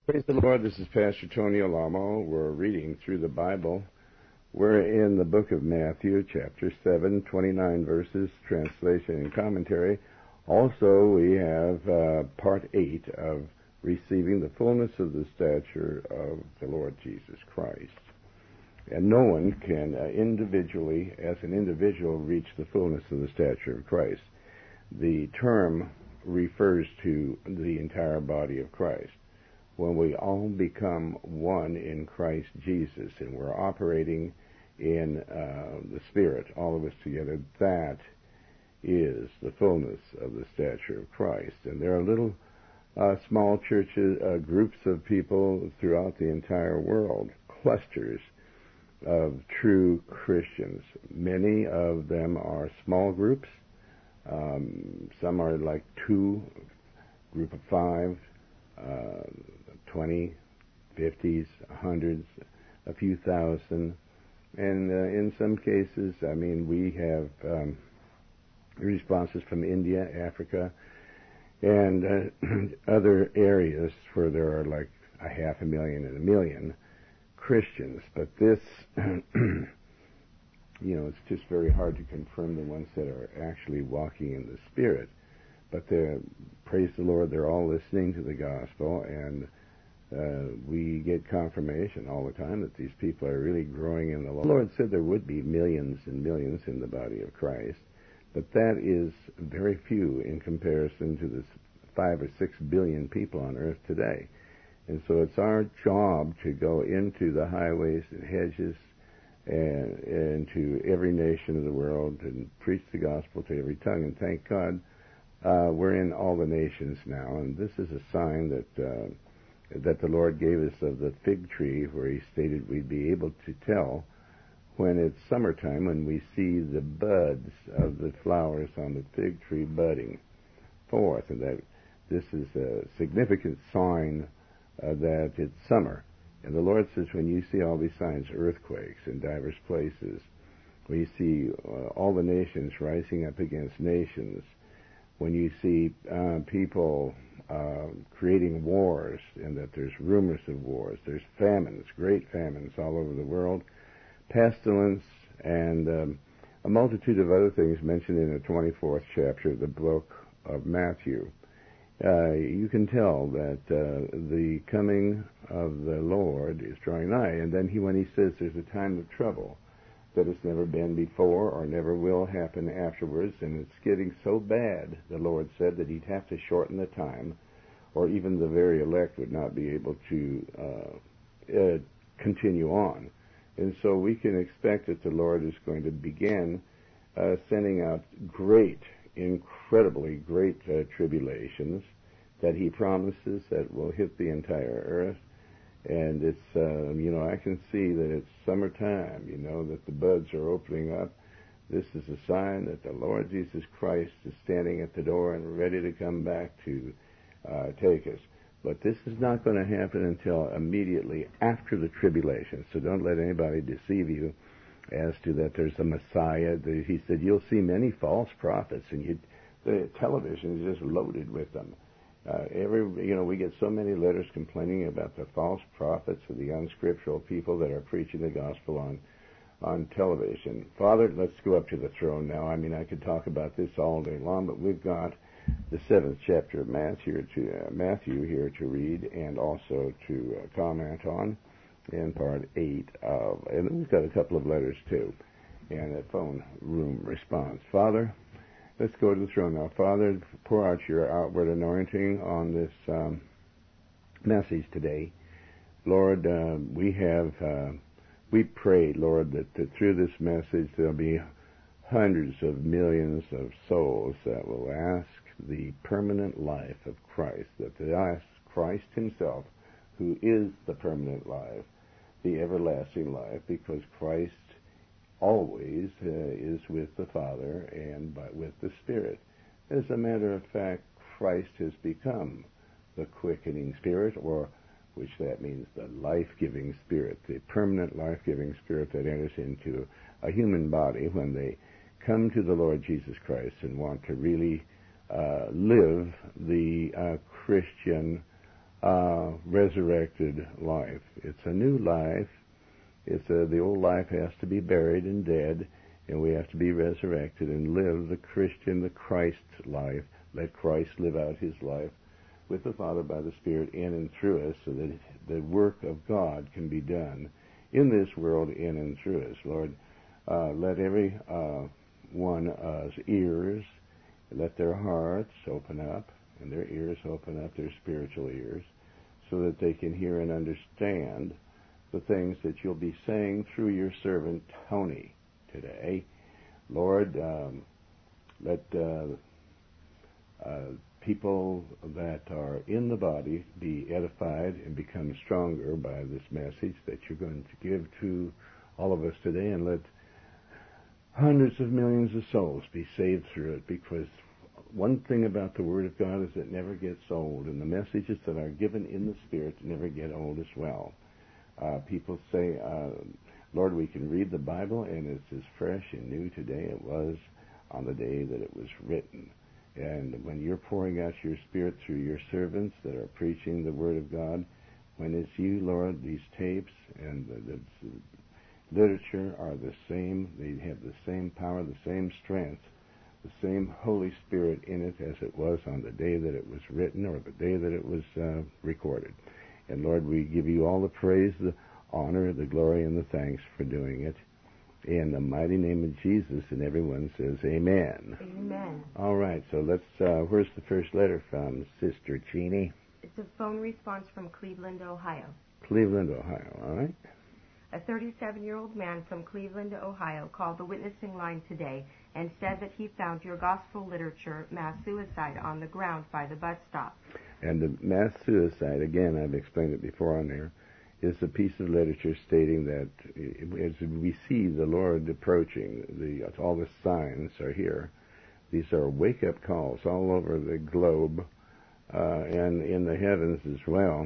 Praise the Lord. This is Pastor Tony Alamo. We're reading through the Bible. We're in the book of Matthew, chapter 7, 29 verses, translation and commentary. Also, we have part 8 of receiving the fullness of the stature of the Lord Jesus Christ. And no one can individually, as an individual, reach the fullness of the stature of Christ. The term refers to the entire body of Christ. When we all become one in Christ Jesus and we're operating in the Spirit, all of us together, that is the fullness of the stature of Christ. And there are little small churches, groups of people throughout the entire world, clusters of true Christians. Many of them are small groups. Some are like 2, group of 5, 20, 50s, hundreds, a few thousand. And in some cases, I mean, we have responses from India, Africa, and other areas where there are like 500,000 and 1 million Christians. But this, it's just very hard to confirm the ones that are actually walking in the Spirit. But praise the Lord, they're all listening to the gospel, and we get confirmation all the time that these people are really growing in the Lord. The Lord said there would be millions and millions in the body of Christ, but that is very few in comparison to the 5 or 6 billion people on earth today. And so it's our job to go into the highways and hedges and into every nation of the world and preach the gospel to every tongue. And thank God we're in all the nations now, and this is a sign that the Lord gave us of the fig tree, where He stated we'd be able to tell when it's summertime, when we see the buds of the flowers on the fig tree budding forth, and that this is a significant sign that it's summer. And the Lord says, when you see all these signs, earthquakes in diverse places, when you see all the nations rising up against nations, when you see people creating wars, and that there's rumors of wars, there's famines, great famines all over the world, pestilence, and a multitude of other things mentioned in the 24th chapter of the book of Matthew. You can tell that the coming of the Lord is drawing nigh. And then when he says there's a time of trouble that has never been before or never will happen afterwards, and it's getting so bad, the Lord said, that He'd have to shorten the time, or even the very elect would not be able to continue on. And so we can expect that the Lord is going to begin sending out incredibly great tribulations that He promises that will hit the entire earth. And it's, I can see that it's summertime, that the buds are opening up. This is a sign that the Lord Jesus Christ is standing at the door and ready to come back to take us. But this is not going to happen until immediately after the tribulation. So don't let anybody deceive you as to that there's a Messiah. He said, you'll see many false prophets, and the television is just loaded with them. We get so many letters complaining about the false prophets or the unscriptural people that are preaching the gospel on television. Father, let's go up to the throne now. I mean, I could talk about this all day long, but we've got the 7th chapter of Matthew here to read and also to comment on, and part 8 of, and we've got a couple of letters too, and a phone room response. Father, let's go to the throne now. Father, pour out your outward anointing on this message today. Lord, we pray, Lord, that through this message there'll be hundreds of millions of souls that will ask the permanent life of Christ, that they ask Christ Himself, who is the permanent life, the everlasting life, because Christ always is with the Father and with the Spirit. As a matter of fact, Christ has become the quickening Spirit, which that means the life-giving Spirit, the permanent life-giving Spirit that enters into a human body when they come to the Lord Jesus Christ and want to really live the Christian resurrected life. It's a new life. The old life has to be buried and dead, and we have to be resurrected and live the Christian, the Christ life. Let Christ live out his life with the Father by the Spirit in and through us, so that the work of God can be done in this world in and through us. Lord, let every one's ears, let their hearts open up, and their ears open up, their spiritual ears, so that they can hear and understand the things that you'll be saying through your servant Tony today. Lord, let people that are in the body be edified and become stronger by this message that you're going to give to all of us today, and let hundreds of millions of souls be saved through it, because one thing about the Word of God is it never gets old, and the messages that are given in the Spirit never get old as well. People say, Lord, we can read the Bible, and it's as fresh and new today it was on the day that it was written. And when you're pouring out your Spirit through your servants that are preaching the Word of God, when it's you, Lord, these tapes and the literature are the same. They have the same power, the same strength, the same Holy Spirit in it as it was on the day that it was written or the day that it was recorded. And Lord, we give you all the praise, the honor, the glory, and the thanks for doing it. In the mighty name of Jesus, and everyone says amen. Amen. All right, so let's, where's the first letter from, Sister Cheney? It's a phone response from Cleveland, Ohio. Cleveland, Ohio, all right. A 37-year-old man from Cleveland, Ohio, called the witnessing line today and said that he found your gospel literature, Mass Suicide, on the ground by the bus stop. And the mass suicide, again, I've explained it before on there, is a piece of literature stating that as we see the Lord approaching, all the signs are here. These are wake-up calls all over the globe and in the heavens as well.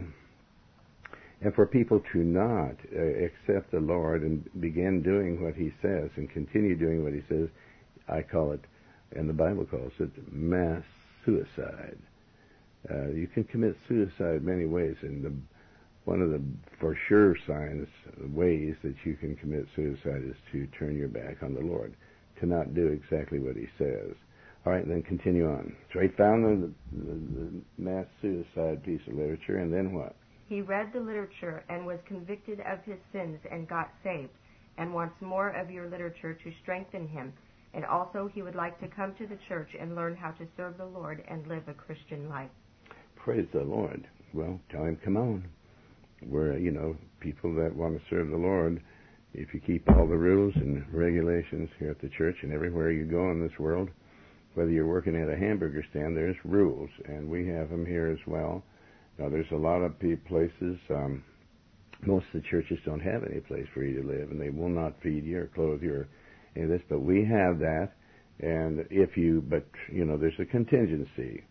And for people to not accept the Lord and begin doing what he says and continue doing what he says, I call it, and the Bible calls it, mass suicide. You can commit suicide many ways, and one of the for sure ways that you can commit suicide is to turn your back on the Lord, to not do exactly what he says. All right, then continue on. So he found the mass suicide piece of literature, and then what? He read the literature and was convicted of his sins and got saved, and wants more of your literature to strengthen him. And also he would like to come to the church and learn how to serve the Lord and live a Christian life. Praise the Lord. Well, tell him, come on. We're, people that want to serve the Lord, if you keep all the rules and regulations here at the church and everywhere you go in this world, whether you're working at a hamburger stand, there's rules, and we have them here as well. Now, there's a lot of places, most of the churches don't have any place for you to live, and they will not feed you or clothe you or any of this, but we have that, and there's a contingency.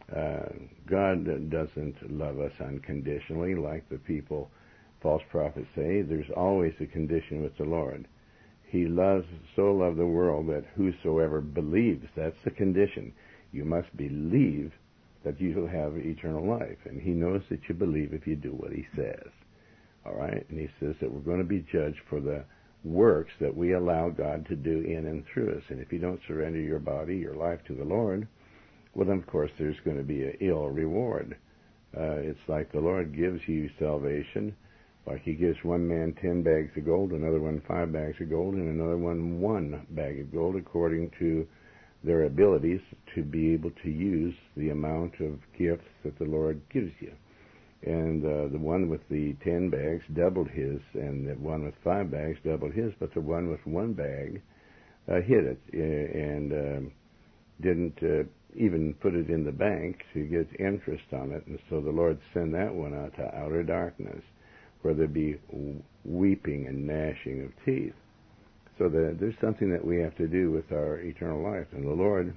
God doesn't love us unconditionally like the false prophets say. There's always a condition with the Lord. He so loved the world that whosoever believes, that's the condition. You must believe that you will have eternal life. And he knows that you believe if you do what he says. All right? And he says that we're going to be judged for the works that we allow God to do in and through us. And if you don't surrender your body, your life to the Lord, well, then, of course, there's going to be an ill reward. It's like the Lord gives you salvation, like he gives one man 10 bags of gold, another one 5 bags of gold, and another one 1 bag of gold, according to their abilities to be able to use the amount of gifts that the Lord gives you. And the one with the 10 bags doubled his, and the one with 5 bags doubled his, but the one with 1 bag hid it and didn't even put it in the bank to get interest on it. And so the Lord sent that one out to outer darkness, where there'd be weeping and gnashing of teeth. So there's something that we have to do with our eternal life. And the Lord,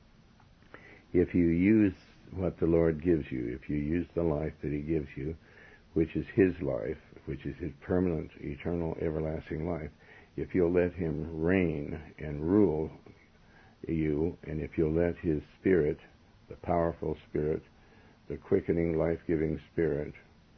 if you use what the Lord gives you, if you use the life that he gives you, which is his life, which is his permanent, eternal, everlasting life, if you'll let him reign and rule you, and if you'll let his Spirit, the powerful Spirit the quickening, life-giving Spirit,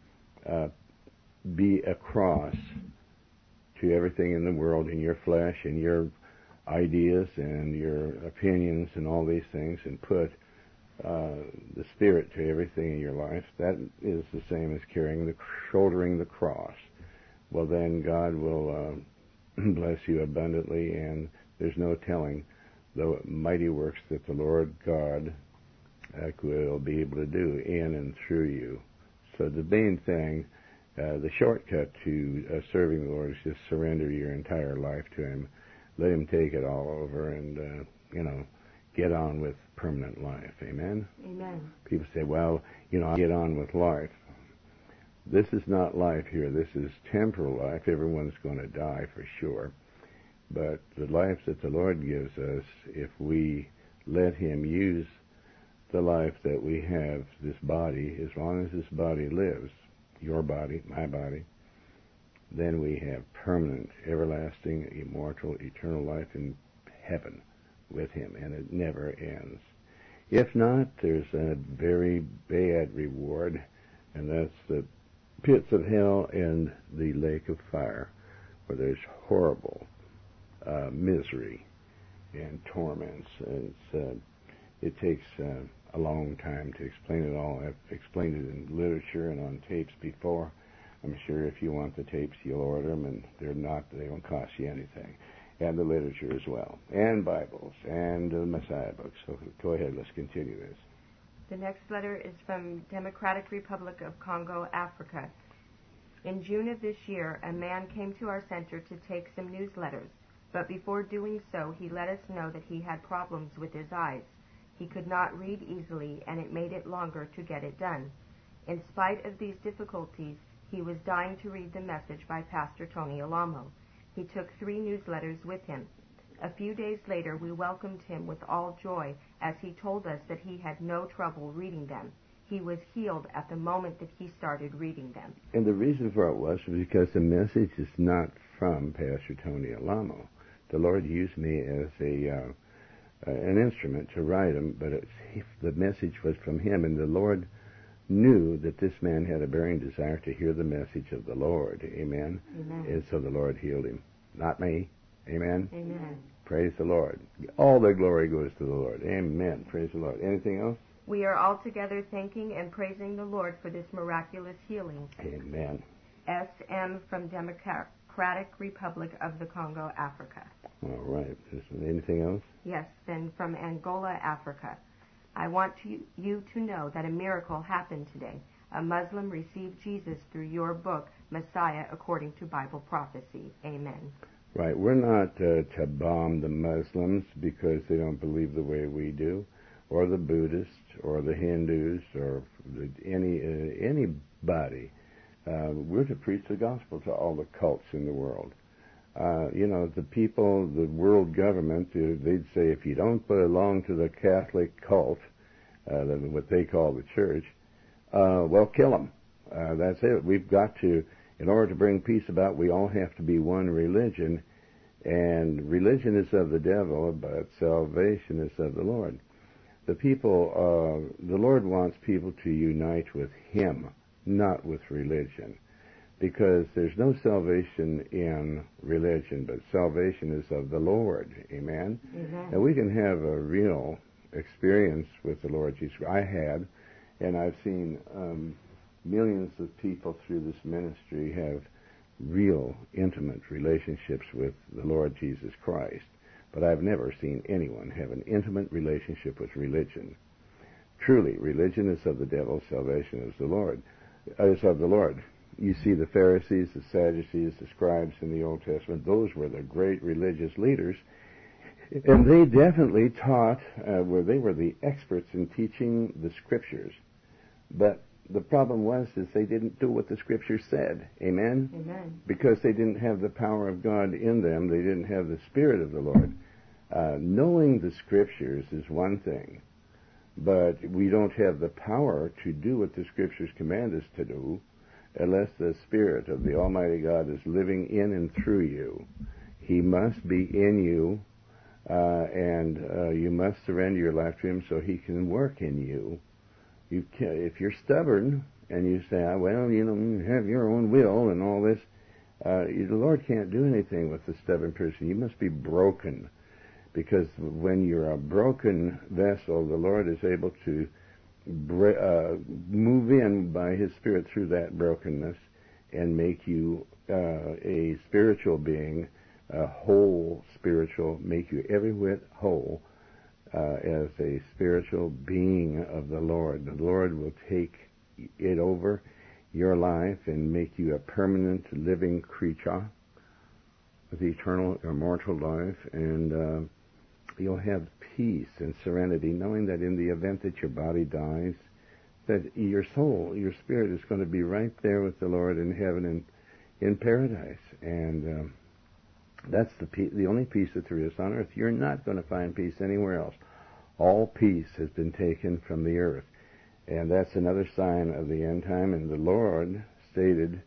be a cross to everything in the world, in your flesh and your ideas and your opinions and all these things, and put the Spirit to everything in your life, that is the same as shouldering the cross. Well, then God will bless you abundantly, and there's no telling the mighty works that the Lord God will be able to do in and through you. So the main thing, the shortcut to serving the Lord is just surrender your entire life to Him. Let Him take it all over and, get on with permanent life. Amen? Amen. People say, well, I'll get on with life. This is not life here. This is temporal life. Everyone's going to die for sure. But the life that the Lord gives us, if we let Him use the life that we have, this body, as long as this body lives, your body, my body, then we have permanent, everlasting, immortal, eternal life in heaven with Him, and it never ends. If not, there's a very bad reward, and that's the pits of hell and the lake of fire, where there's horrible misery and torments. It takes a long time to explain it all. I've explained it in literature and on tapes before. I'm sure if you want the tapes, you'll order them, and they don't cost you anything. And the literature as well, and Bibles, and the Messiah books. So go ahead, let's continue this. The next letter is from Democratic Republic of Congo, Africa. In June of this year, a man came to our center to take some newsletters, but before doing so, he let us know that he had problems with his eyes. He could not read easily, and it made it longer to get it done. In spite of these difficulties, he was dying to read the message by Pastor Tony Alamo. He took 3 newsletters with him. A few days later, we welcomed him with all joy as he told us that he had no trouble reading them. He was healed at the moment that he started reading them. And the reason for it was because the message is not from Pastor Tony Alamo. The Lord used me as an instrument to write them, but the message was from Him, and the Lord knew that this man had a burning desire to hear the message of the Lord. Amen? Amen. And so the Lord healed him. Not me. Amen? Amen. Praise the Lord. All the glory goes to the Lord. Amen. Praise the Lord. Anything else? We are all together thanking and praising the Lord for this miraculous healing. Amen. S.M. from Democratic Republic of the Congo, Africa. All right. Anything else? Yes, then from Angola, Africa. I want you to know that a miracle happened today. A Muslim received Jesus through your book, Messiah According to Bible Prophecy. Amen. Right. We're not to bomb the Muslims because they don't believe the way we do, or the Buddhists, or the Hindus, or anybody. We're to preach the gospel to all the cults in the world. The people, the world government, they'd say if you don't belong to the Catholic cult, what they call the church, well, kill them. That's it. We've got to, in order to bring peace about, we all have to be one religion, and religion is of the devil, but salvation is of the Lord. The Lord wants people to unite with Him, not with religion. Because there's no salvation in religion, but salvation is of the Lord. Amen? Amen. And we can have a real experience with the Lord Jesus. I had, and I've seen millions of people through this ministry have real, intimate relationships with the Lord Jesus Christ. But I've never seen anyone have an intimate relationship with religion. Truly, religion is of the devil, salvation is of the Lord. You see the Pharisees, the Sadducees, the scribes in the Old Testament, those were the great religious leaders. And they definitely taught, they were the experts in teaching the Scriptures. But the problem was is they didn't do what the Scriptures said. Amen? Amen. Because they didn't have the power of God in them. They didn't have the Spirit of the Lord. Knowing the Scriptures is one thing. But we don't have the power to do what the Scriptures command us to do unless the Spirit of the Almighty God is living in and through you. He must be in you, and you must surrender your life to Him so He can work in you If you're stubborn and you say, well, you have your own will and all this, the Lord can't do anything with the stubborn person. You must be broken, because when you're a broken vessel, the Lord is able to move in by His Spirit through that brokenness and make you a spiritual being, a whole spiritual, make you every whit whole as a spiritual being of the Lord. The Lord will take it over your life and make you a permanent living creature with eternal, immortal life, and you'll have peace and serenity, knowing that in the event that your body dies, that your soul, your spirit is going to be right there with the Lord in heaven and in paradise. And that's the only peace that there is on earth. You're not going to find peace anywhere else. All peace has been taken from the earth. And that's another sign of the end time. And the Lord stated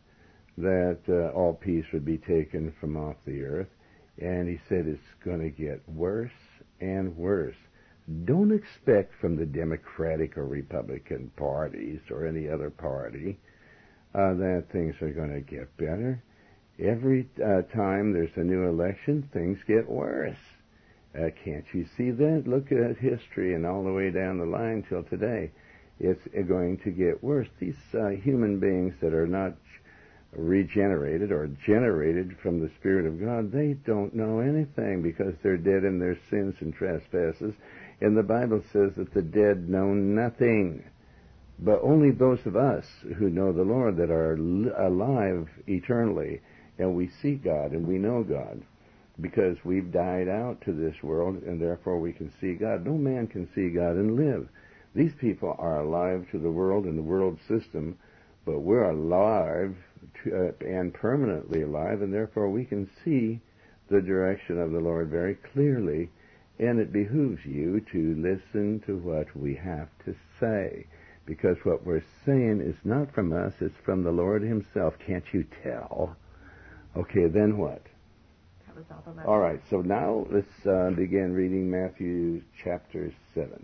that all peace would be taken from off the earth. And He said it's going to get worse and worse. Don't expect from the Democratic or Republican parties or any other party that things are going to get better. Every time there's a new election, things get worse. Can't you see that? Look at history and all the way down the line till today. It's going to get worse. These human beings that are not regenerated or generated from the Spirit of God, they don't know anything because they're dead in their sins and trespasses. And the Bible says that the dead know nothing. But only those of us who know the Lord, that are alive eternally, and we see God and we know God, because we've died out to this world, and therefore we can see God. No man can see God and live. These people are alive to the world and the world system, but we're alive and permanently alive, and therefore we can see the direction of the Lord very clearly, and it behooves you to listen to what we have to say, because what we're saying is not from us, it's from the Lord Himself. Can't you tell? Okay, then what? That was all the lesson. All right, so now let's begin reading Matthew chapter 7.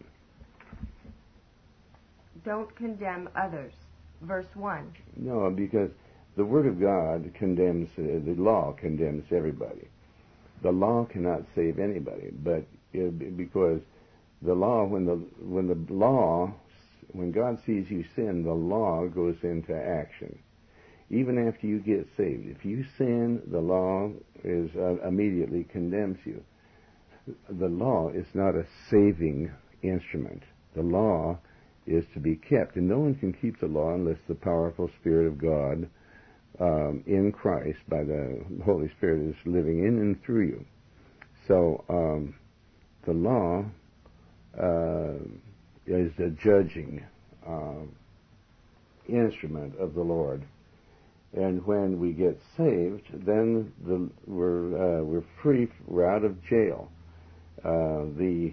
Don't condemn others. Verse 1. No, because the Word of God condemns, the law condemns everybody. The law cannot save anybody, but because the law, when God sees you sin, the law goes into action. Even after you get saved, if you sin, the law is immediately condemns you. The law is not a saving instrument. The law is to be kept, and no one can keep the law unless the powerful Spirit of God in Christ by the Holy Spirit is living in and through you. So the law is the judging instrument of the Lord. And when we get saved, then we're free. We're out of jail. The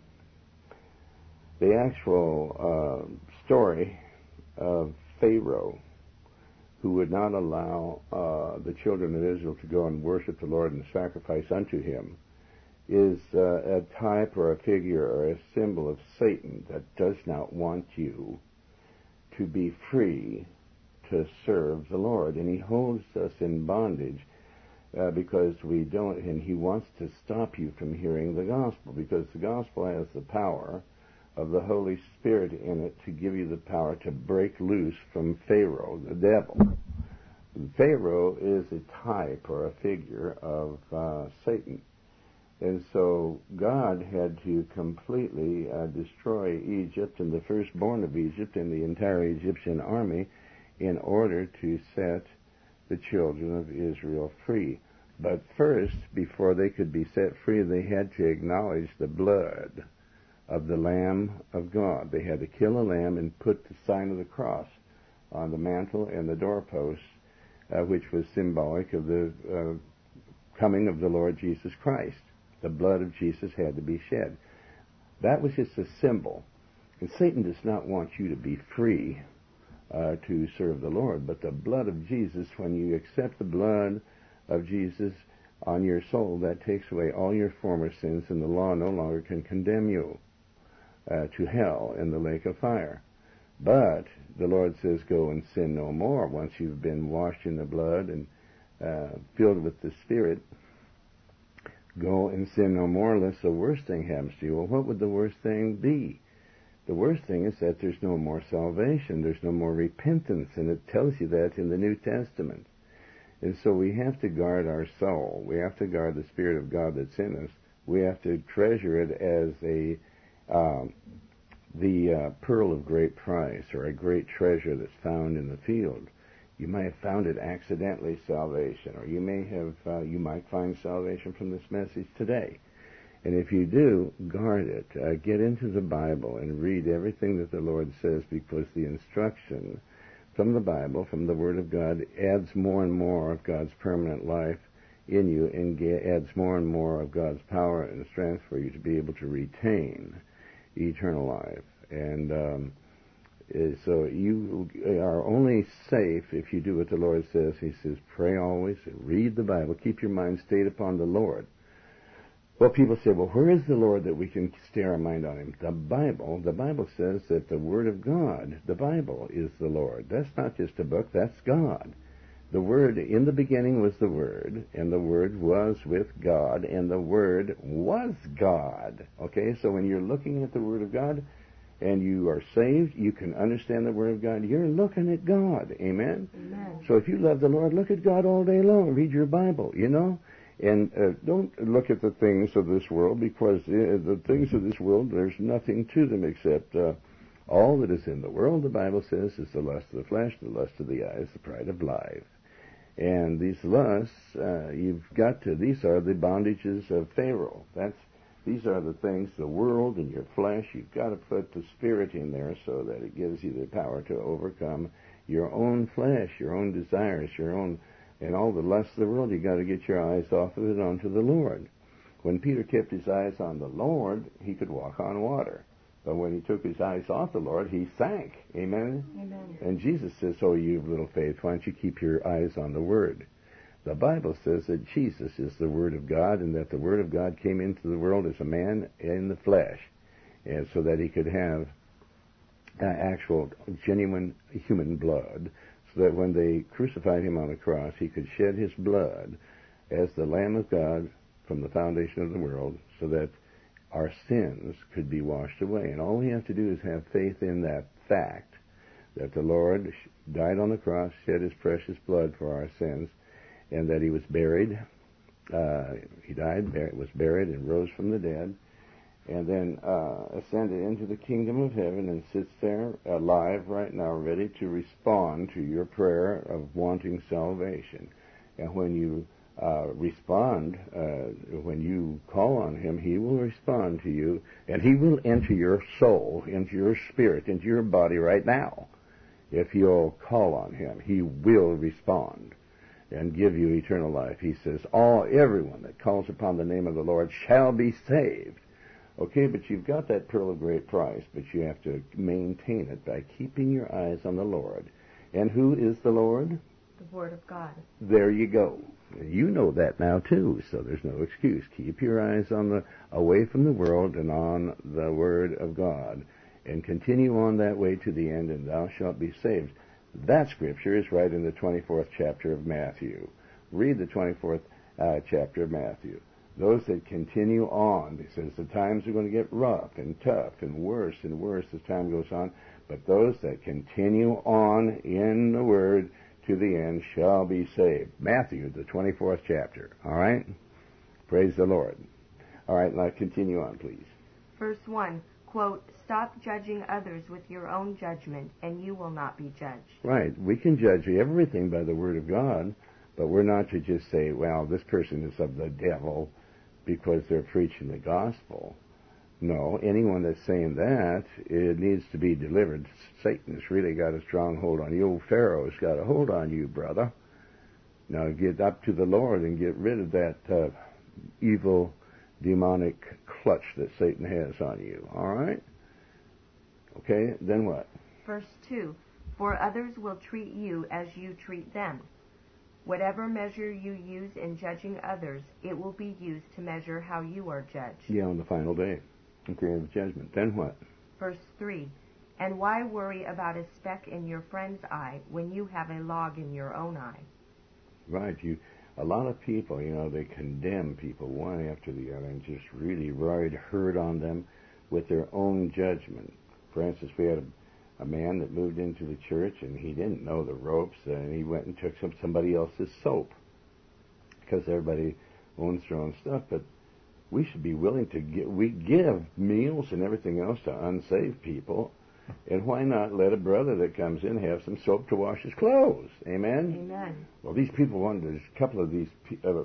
actual story of Pharaoh, who would not allow the children of Israel to go and worship the Lord and sacrifice unto Him, is a type or a figure or a symbol of Satan that does not want you to be free to serve the Lord. And he holds us in bondage because we don't, and he wants to stop you from hearing the gospel, because the gospel has the power of the Holy Spirit in it to give you the power to break loose from Pharaoh, the devil. Pharaoh is a type or a figure of Satan. And so God had to completely destroy Egypt and the firstborn of Egypt and the entire Egyptian army in order to set the children of Israel free. But first, before they could be set free, they had to acknowledge the blood of the Lamb of God. They had to kill a lamb and put the sign of the cross on the mantle and the doorposts, which was symbolic of the coming of the Lord Jesus Christ. The blood of Jesus had to be shed. That was just a symbol. And Satan does not want you to be free to serve the Lord, but the blood of Jesus, when you accept the blood of Jesus on your soul, that takes away all your former sins, and the law no longer can condemn you to hell in the lake of fire. But the Lord says, go and sin no more. Once you've been washed in the blood and filled with the Spirit, go and sin no more unless the worst thing happens to you. Well, what would the worst thing be? The worst thing is that there's no more salvation. There's no more repentance, and it tells you that in the New Testament. And so we have to guard our soul. We have to guard the Spirit of God that's in us. We have to treasure it as the pearl of great price, or a great treasure that's found in the field. You might have found it accidentally, salvation, or you might find salvation from this message today. And if you do, guard it. Get into the Bible and read everything that the Lord says, because the instruction from the Bible, from the Word of God, adds more and more of God's permanent life in you, and adds more and more of God's power and strength for you to be able to retain eternal life. And so you are only safe if you do what the Lord says. He says, pray always, read the Bible, keep your mind stayed upon the Lord. Well, people say, well, where is the Lord that we can stay our mind on him? The Bible says that the Word of God, the Bible, is the Lord. That's not just a book, that's God. The Word, in the beginning was the Word, and the Word was with God, and the Word was God. Okay, so when you're looking at the Word of God, and you are saved, you can understand the Word of God. You're looking at God. Amen? Amen. So if you love the Lord, look at God all day long. Read your Bible, you know? And don't look at the things of this world, because the things of this world, there's nothing to them except all that is in the world, the Bible says, is the lust of the flesh, the lust of the eyes, the pride of life. And these lusts, these are the bondages of Pharaoh. These are the things, the world and your flesh. You've got to put the Spirit in there so that it gives you the power to overcome your own flesh, your own desires, and all the lusts of the world. You've got to get your eyes off of it onto the Lord. When Peter kept his eyes on the Lord, he could walk on water. But when he took his eyes off the Lord, he sank. Amen? Amen. And Jesus says, oh, you of little faith, why don't you keep your eyes on the Word? The Bible says that Jesus is the Word of God, and that the Word of God came into the world as a man in the flesh, and so that he could have actual, genuine human blood, so that when they crucified him on the cross, he could shed his blood as the Lamb of God from the foundation of the world, so that our sins could be washed away. And all we have to do is have faith in that fact, that the Lord died on the cross, shed his precious blood for our sins, and that he was buried. He died, was buried, and rose from the dead, and then ascended into the kingdom of heaven and sits there alive right now, ready to respond to your prayer of wanting salvation. And when you respond, when you call on him, he will respond to you, and he will enter your soul, into your spirit, into your body right now. If you'll call on him, he will respond and give you eternal life. He says, everyone that calls upon the name of the Lord shall be saved. Okay, but you've got that pearl of great price, but you have to maintain it by keeping your eyes on the Lord. And who is the Lord? The Word of God. There you go. You know that now too, so there's no excuse. Keep your eyes away from the world and on the Word of God, and continue on that way to the end, and thou shalt be saved. That scripture is right in the 24th chapter of Matthew. Read the 24th chapter of Matthew. Those that continue on, he says the times are going to get rough and tough and worse as time goes on, but those that continue on in the Word to the end shall be saved. Matthew, the 24th chapter. All right? Praise the Lord. All right, now continue on, please. Verse 1, quote, stop judging others with your own judgment, and you will not be judged. Right. We can judge everything by the Word of God, but we're not to just say, well, this person is of the devil because they're preaching the gospel. No, anyone that's saying that, it needs to be delivered. Satan has really got a strong hold on you. Old Pharaoh's got a hold on you, brother. Now get up to the Lord and get rid of that evil, demonic clutch that Satan has on you. All right? Okay, then what? Verse 2, for others will treat you as you treat them. Whatever measure you use in judging others, it will be used to measure how you are judged. Yeah, on the final day. Okay, of judgment. Then what? Verse 3, And why worry about a speck in your friend's eye when you have a log in your own eye? Right. A lot of people, they condemn people one after the other and just really ride herd on them with their own judgment. For instance, we had a man that moved into the church and he didn't know the ropes, and he went and took somebody else's soap because everybody owns their own stuff. But we should be willing to give meals and everything else to unsaved people. And why not let a brother that comes in have some soap to wash his clothes? Amen? Amen. Well, these people wanted, a couple of these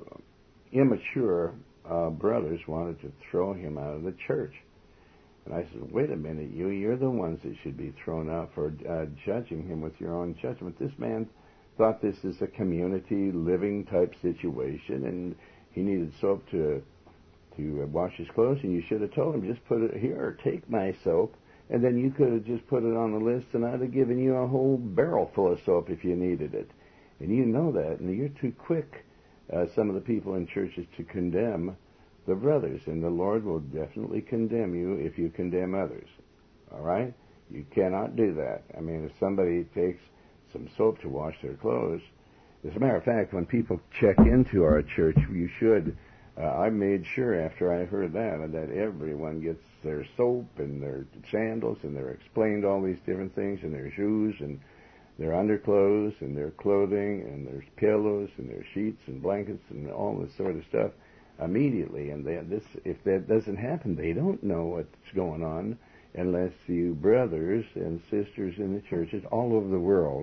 immature brothers wanted to throw him out of the church. And I said, wait a minute, you're the ones that should be thrown out for judging him with your own judgment. This man thought this is a community living type situation, and he needed soap to wash his clothes, and you should have told him, just put it here, take my soap. And then you could have just put it on the list, and I'd have given you a whole barrel full of soap if you needed it. And you know that, and you're too quick, some of the people in churches, to condemn the brothers. And the Lord will definitely condemn you if you condemn others. All right? You cannot do that. I mean, if somebody takes some soap to wash their clothes, as a matter of fact, when people check into our church, you should... I made sure after I heard that everyone gets their soap and their sandals, and they're explained all these different things, and their shoes and their underclothes and their clothing and their pillows and their sheets and blankets and all this sort of stuff immediately. And if that doesn't happen, they don't know what's going on unless you brothers and sisters in the churches all over the world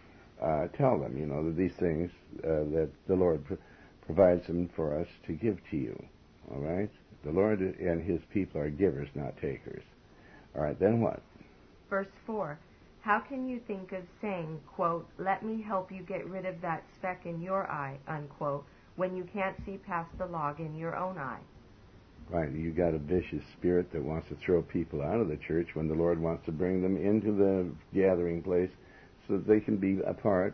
tell them, that these things that the Lord provides them for us to give to you. All right? The Lord and His people are givers, not takers. All right, then what? Verse 4. How can you think of saying, quote, let me help you get rid of that speck in your eye, unquote, when you can't see past the log in your own eye? Right, you got a vicious spirit that wants to throw people out of the church when the Lord wants to bring them into the gathering place so that they can be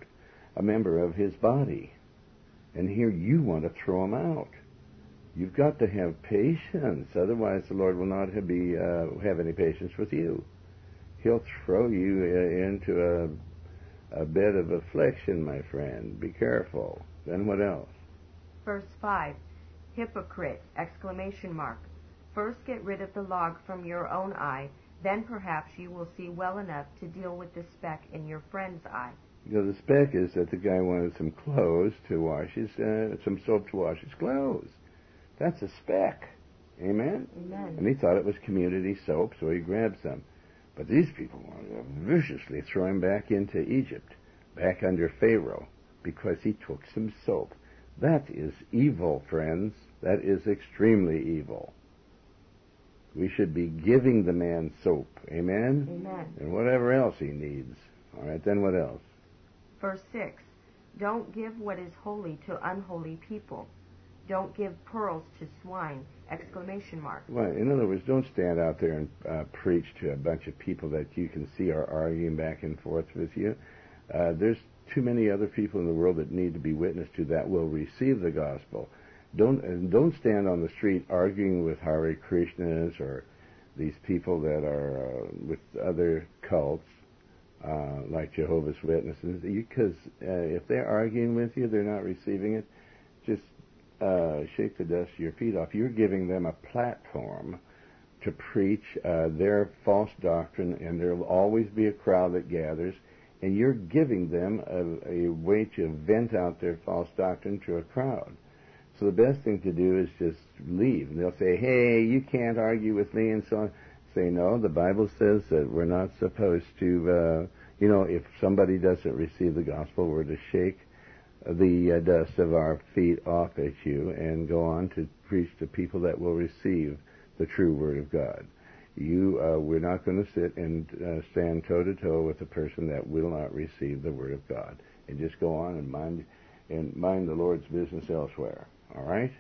a member of His body. And here you want to throw them out. You've got to have patience, otherwise the Lord will not have any patience with you. He'll throw you into a bed of affliction, my friend. Be careful. Then what else? Verse 5. Hypocrite! Exclamation mark. First get rid of the log from your own eye, then perhaps you will see well enough to deal with the speck in your friend's eye. The speck is that the guy wanted some clothes to wash some soap to wash his clothes. That's a speck. Amen? Amen. And he thought it was community soap, so he grabbed some. But these people wanted to viciously throw him back into Egypt, back under Pharaoh, because he took some soap. That is evil, friends. That is extremely evil. We should be giving the man soap. Amen? Amen. And whatever else he needs. All right, then what else? Verse 6. Don't give what is holy to unholy people. Don't give pearls to swine! Exclamation mark. Well, in other words, don't stand out there and preach to a bunch of people that you can see are arguing back and forth with you. There's too many other people in the world that need to be witnessed to that will receive the gospel. Don't stand on the street arguing with Hare Krishnas or these people that are with other cults like Jehovah's Witnesses, because if they're arguing with you, they're not receiving it. Just shake the dust of your feet off. You're giving them a platform to preach their false doctrine, and there will always be a crowd that gathers, and you're giving them a way to vent out their false doctrine to a crowd. So the best thing to do is just leave. And they'll say, hey, you can't argue with me, and so on. Say, no, the Bible says that we're not supposed to, if somebody doesn't receive the gospel, we're to shake the dust of our feet off at you and go on to preach to people that will receive the true Word of God. We're not going to sit and stand toe-to-toe with a person that will not receive the Word of God. And just go on and mind the Lord's business elsewhere. All right?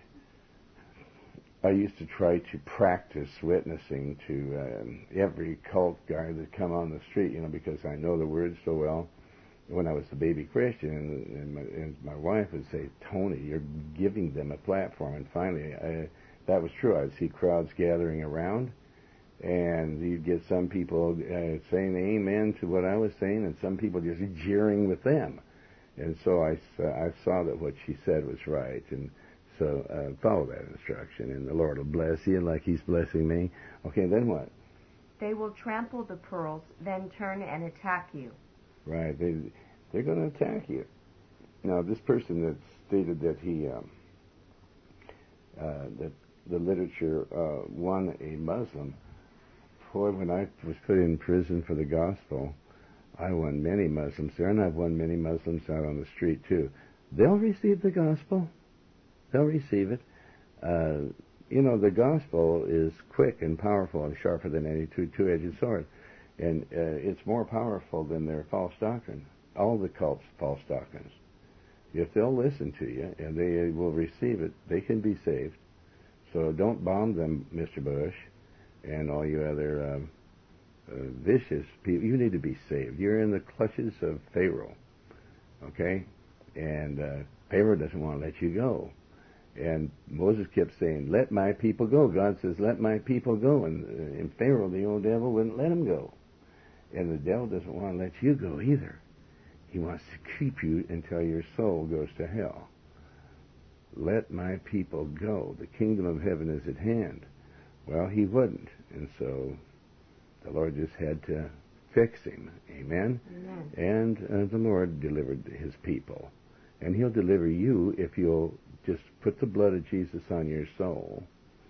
I used to try to practice witnessing to every cult guy that come on the street, because I know the Word so well. When I was a baby Christian, and my wife would say, Tony, you're giving them a platform. And finally, that was true. I'd see crowds gathering around, And you'd get some people saying amen to what I was saying, and some people just jeering with them. And so I saw that what she said was right, and so follow that instruction, and the Lord will bless you like He's blessing me. Okay, then what? They will trample the pearls, then turn and attack you. Right, they're going to attack you. Now, this person that stated that that the literature won a Muslim, boy, when I was put in prison for the gospel, I won many Muslims there, and I've won many Muslims out on the street too. They'll receive the gospel. They'll receive it. The gospel is quick and powerful and sharper than any two-edged sword. And it's more powerful than their false doctrine. All the cults' false doctrines. If they'll listen to you and they will receive it, they can be saved. So don't bomb them, Mr. Bush, and all you other vicious people. You need to be saved. You're in the clutches of Pharaoh, okay? And Pharaoh doesn't want to let you go. And Moses kept saying, let my people go. God says, let my people go. And Pharaoh, the old devil, wouldn't let him go. And the devil doesn't want to let you go either. He wants to keep you until your soul goes to hell. Let my people go. The kingdom of heaven is at hand. Well, he wouldn't. And so the Lord just had to fix him. Amen? Amen. And the Lord delivered his people. And he'll deliver you if you'll just put the blood of Jesus on your soul,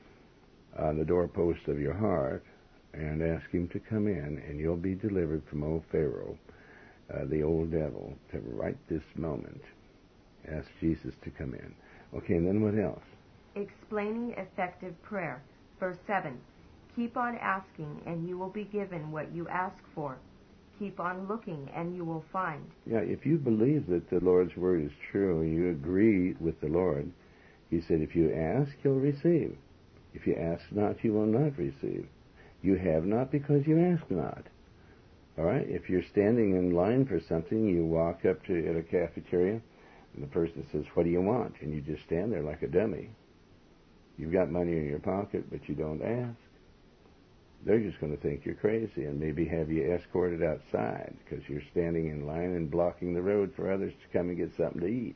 on the doorpost of your heart, and ask him to come in, and you'll be delivered from old Pharaoh, the old devil, to right this moment. Ask Jesus to come in. Okay, and then what else? Explaining effective prayer. Verse 7. Keep on asking, and you will be given what you ask for. Keep on looking, and you will find. Yeah, if you believe that the Lord's word is true, and you agree with the Lord, he said, if you ask, you'll receive. If you ask not, you will not receive. You have not because you ask not. All right? If you're standing in line for something, you walk up to at a cafeteria, and the person says, what do you want? And you just stand there like a dummy. You've got money in your pocket, but you don't ask. They're just going to think you're crazy and maybe have you escorted outside because you're standing in line and blocking the road for others to come and get something to eat.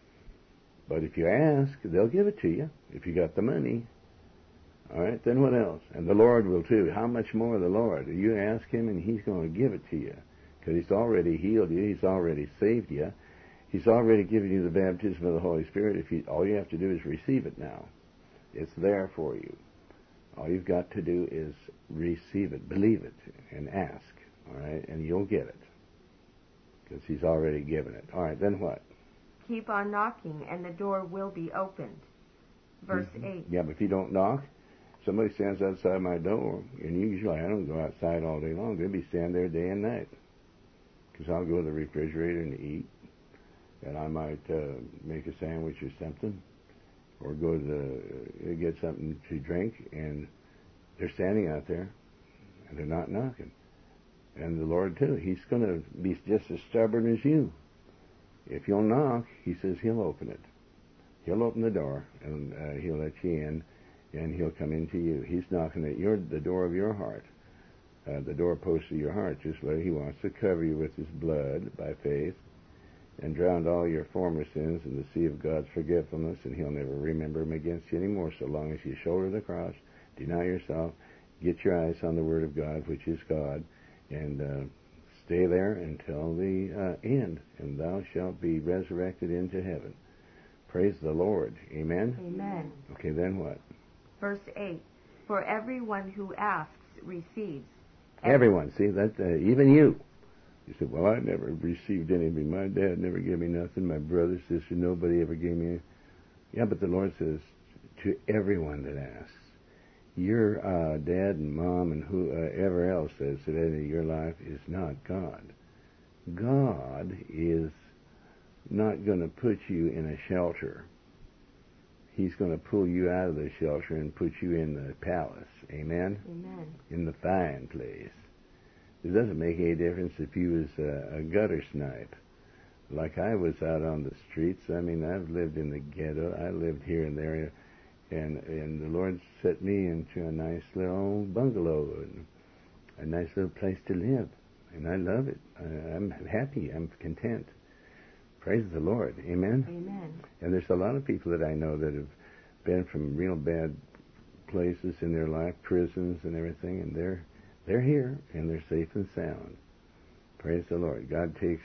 But if you ask, they'll give it to you if you got the money. All right, then what else? And the Lord will too. How much more the Lord? You ask him and he's going to give it to you because he's already healed you. He's already saved you. He's already given you the baptism of the Holy Spirit. All you have to do is receive it now. It's there for you. All you've got to do is receive it, believe it, and ask. All right, and you'll get it because he's already given it. All right, then what? Keep on knocking, and the door will be opened. Verse 8. Yeah, but if you don't knock, somebody stands outside my door, and usually I don't go outside all day long. They'll be standing there day and night because I'll go to the refrigerator and eat, and I might make a sandwich or something, or go to get something to drink, and they're standing out there, and they're not knocking. And the Lord, too, he's going to be just as stubborn as you. If you'll knock, he says he'll open it. He'll open the door, and he'll let you in, and he'll come into you. He's knocking at the door of your heart, the doorpost of your heart, just where he wants to cover you with his blood by faith, and drown all your former sins in the sea of God's forgetfulness, and he'll never remember them against you anymore, so long as you shoulder the cross, deny yourself, get your eyes on the Word of God, which is God, and stay there until the end, and thou shalt be resurrected into heaven. Praise the Lord. Amen? Amen. Okay, then what? Verse 8. For everyone who asks receives. Everyone. See, that even you. You said, well, I never received anything. My dad never gave me nothing. My brother, sister, nobody ever gave me anything. Yeah, but the Lord says, to everyone that asks. Your dad and mom and whoever else that's in your life is not God. God is not going to put you in a shelter. He's going to pull you out of the shelter and put you in the palace. Amen? Amen. In the fine place. It doesn't make any difference if you was a gutter snipe. Like I was out on the streets. I mean, I've lived in the ghetto. I lived here and there. And the Lord set me into a nice little bungalow and a nice little place to live. And I love it. I'm happy. I'm content. Praise the Lord. Amen? Amen. And there's a lot of people that I know that have been from real bad places in their life, prisons and everything, and they're here, and they're safe and sound. Praise the Lord. God takes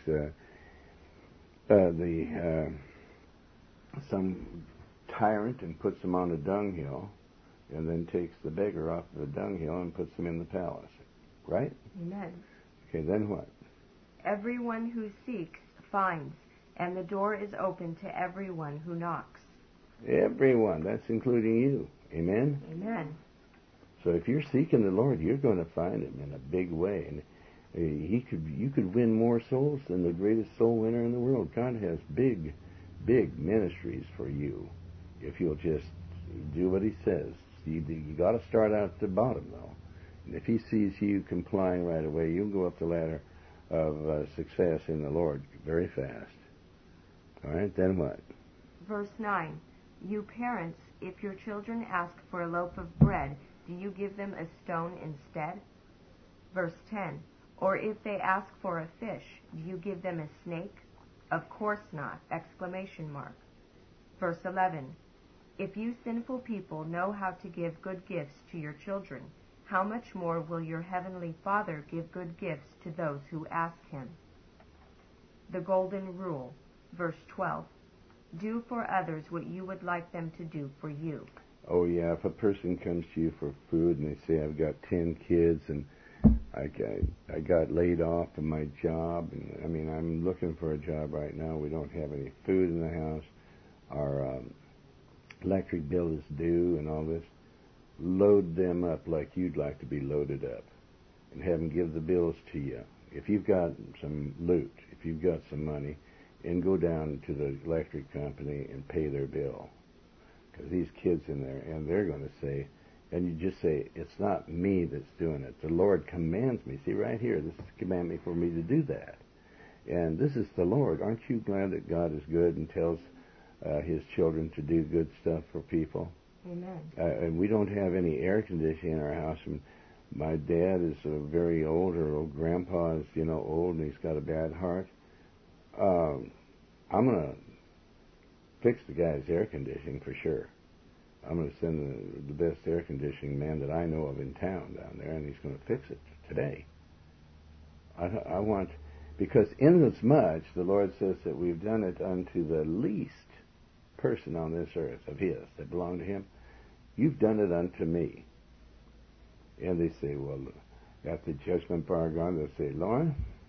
some tyrant and puts him on a dunghill, and then takes the beggar off of the dunghill and puts him in the palace. Right? Amen. Okay, then what? Everyone who seeks finds, and the door is open to everyone who knocks. Everyone. That's including you. Amen? Amen. So if you're seeking the Lord, you're going to find Him in a big way. And you could win more souls than the greatest soul winner in the world. God has big ministries for you if you'll just do what He says. You got to start out at the bottom, though. And if He sees you complying right away, you'll go up the ladder of success in the Lord very fast. All right, then what? Verse 9. You parents, if your children ask for a loaf of bread, do you give them a stone instead? Verse 10. Or if they ask for a fish, do you give them a snake? Of course not! ! Verse 11. If you sinful people know how to give good gifts to your children, how much more will your heavenly Father give good gifts to those who ask Him? The Golden Rule. Verse 12. Do for others what you would like them to do for you. Oh, yeah, if a person comes to you for food and they say, I've got 10 kids and I got laid off from my job, and I mean, I'm looking for a job right now. We don't have any food in the house. Our electric bill is due and all this. Load them up like you'd like to be loaded up and have them give the bills to you. If you've got some loot, if you've got some money, and go down to the electric company and pay their bill. Because these kids in there, and they're going to say, and you just say, it's not me that's doing it. The Lord commands me. See, right here, this is a commandment for me to do that. And this is the Lord. Aren't you glad that God is good and tells His children to do good stuff for people? Amen. And we don't have any air conditioning in our house. And my dad is very old, or old grandpa is, old, and he's got a bad heart. I'm going to fix the guy's air conditioning for sure. I'm going to send the best air conditioning man that I know of in town down there, and he's going to fix it today. I want, because inasmuch the Lord says that we've done it unto the least person on this earth of His that belong to Him, you've done it unto me. And they say, well, at the judgment bar gone, they'll say, Lord,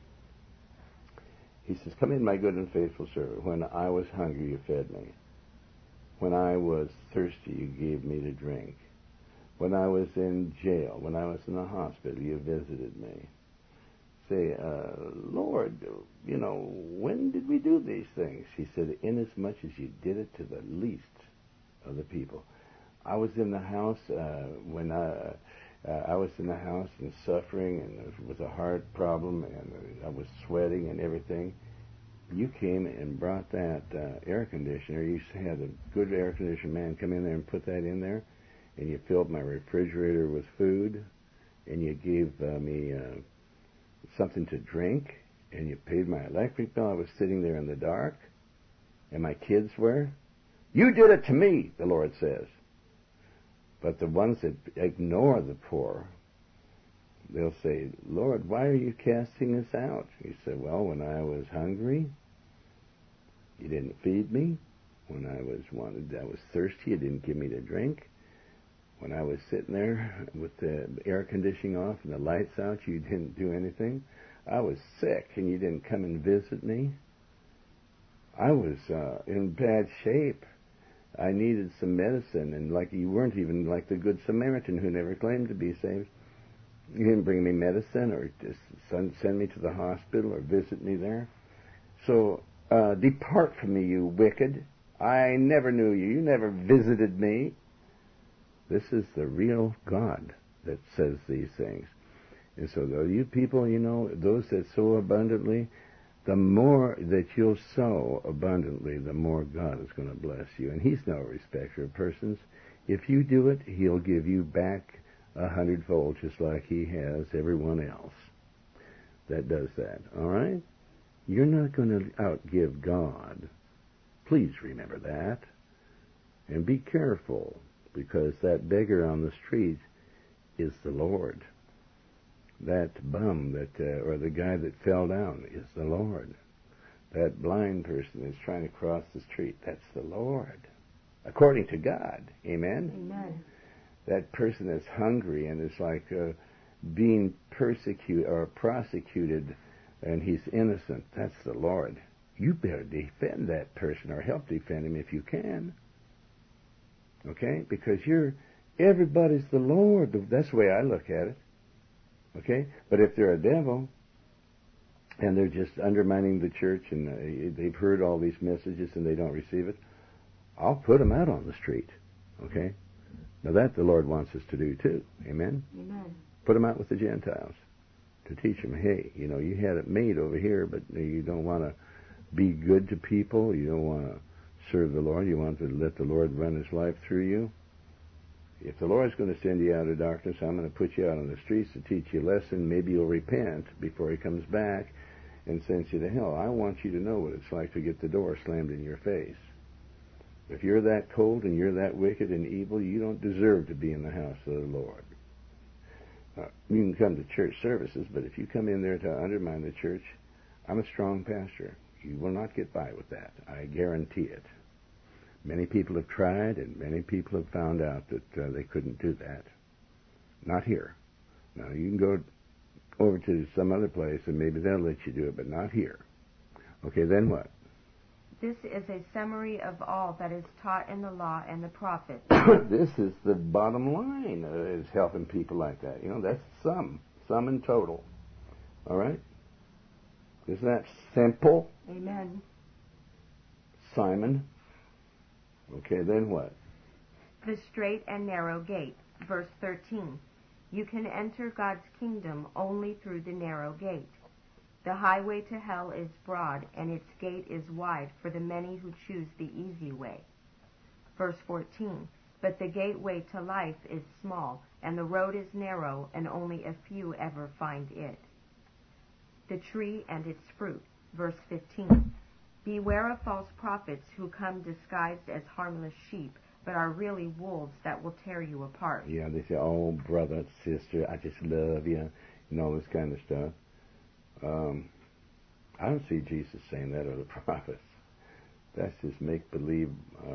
He says, come in, my good and faithful servant. When I was hungry, you fed me. When I was thirsty, you gave me to drink. When I was in jail, when I was in the hospital, you visited me. Say, Lord, when did we do these things? He said, inasmuch as you did it to the least of the people. I was in the house when I was in the house and suffering, and there was a heart problem, and I was sweating and everything. You came and brought that air conditioner. You had a good air conditioner man come in there and put that in there, and you filled my refrigerator with food, and you gave me something to drink, and you paid my electric bill. I was sitting there in the dark, and my kids were. You did it to me, the Lord says. But the ones that ignore the poor, they'll say, Lord, why are you casting us out? He said, well, when I was hungry, you didn't feed me. When I was thirsty, you didn't give me to drink. When I was sitting there with the air conditioning off and the lights out, you didn't do anything. I was sick, and you didn't come and visit me. I was in bad shape. I needed some medicine, and like you weren't even like the Good Samaritan who never claimed to be saved. You didn't bring me medicine or just send me to the hospital or visit me there. So depart from me, you wicked. I never knew you. You never visited me. This is the real God that says these things. And so you people, those that sow abundantly, the more that you'll sow abundantly, the more God is going to bless you. And He's no respecter of persons. If you do it, he'll give you back 100-fold, just like he has everyone else that does that. All right? You're not going to outgive God. Please remember that. And be careful, because that beggar on the street is the Lord. That bum or the guy that fell down is the Lord. That blind person that's trying to cross the street, that's the Lord. According to God. Amen? Amen. That person that's hungry and is like being persecuted or prosecuted and he's innocent, that's the Lord. You better defend that person or help defend him if you can. Okay? Because everybody's the Lord. That's the way I look at it. Okay? But if they're a devil and they're just undermining the church and they've heard all these messages and they don't receive it, I'll put them out on the street. Okay? Now that the Lord wants us to do too. Amen? Amen. Put them out with the Gentiles to teach them, hey, you had it made over here, but you don't want to be good to people. You don't want to serve the Lord. You want to let the Lord run his life through you. If the Lord's going to send you out of darkness, I'm going to put you out on the streets to teach you a lesson. Maybe you'll repent before he comes back and sends you to hell. I want you to know what it's like to get the door slammed in your face. If you're that cold and you're that wicked and evil, you don't deserve to be in the house of the Lord. You can come to church services, but if you come in there to undermine the church, I'm a strong pastor. You will not get by with that. I guarantee it. Many people have tried, and many people have found out that they couldn't do that. Not here. Now, you can go over to some other place, and maybe they'll let you do it, but not here. Okay, then what? This is a summary of all that is taught in the law and the prophets. This is the bottom line, is helping people like that. That's some in total. All right? Isn't that simple? Amen. Simon? Okay, then what? The straight and narrow gate. Verse 13. You can enter God's kingdom only through the narrow gate. The highway to hell is broad, and its gate is wide for the many who choose the easy way. Verse 14. But the gateway to life is small, and the road is narrow, and only a few ever find it. The tree and its fruit. Verse 15. Beware of false prophets who come disguised as harmless sheep, but are really wolves that will tear you apart. Yeah, they say, oh, brother, sister, I just love you, and all this kind of stuff. I don't see Jesus saying that or the prophets. That's just make-believe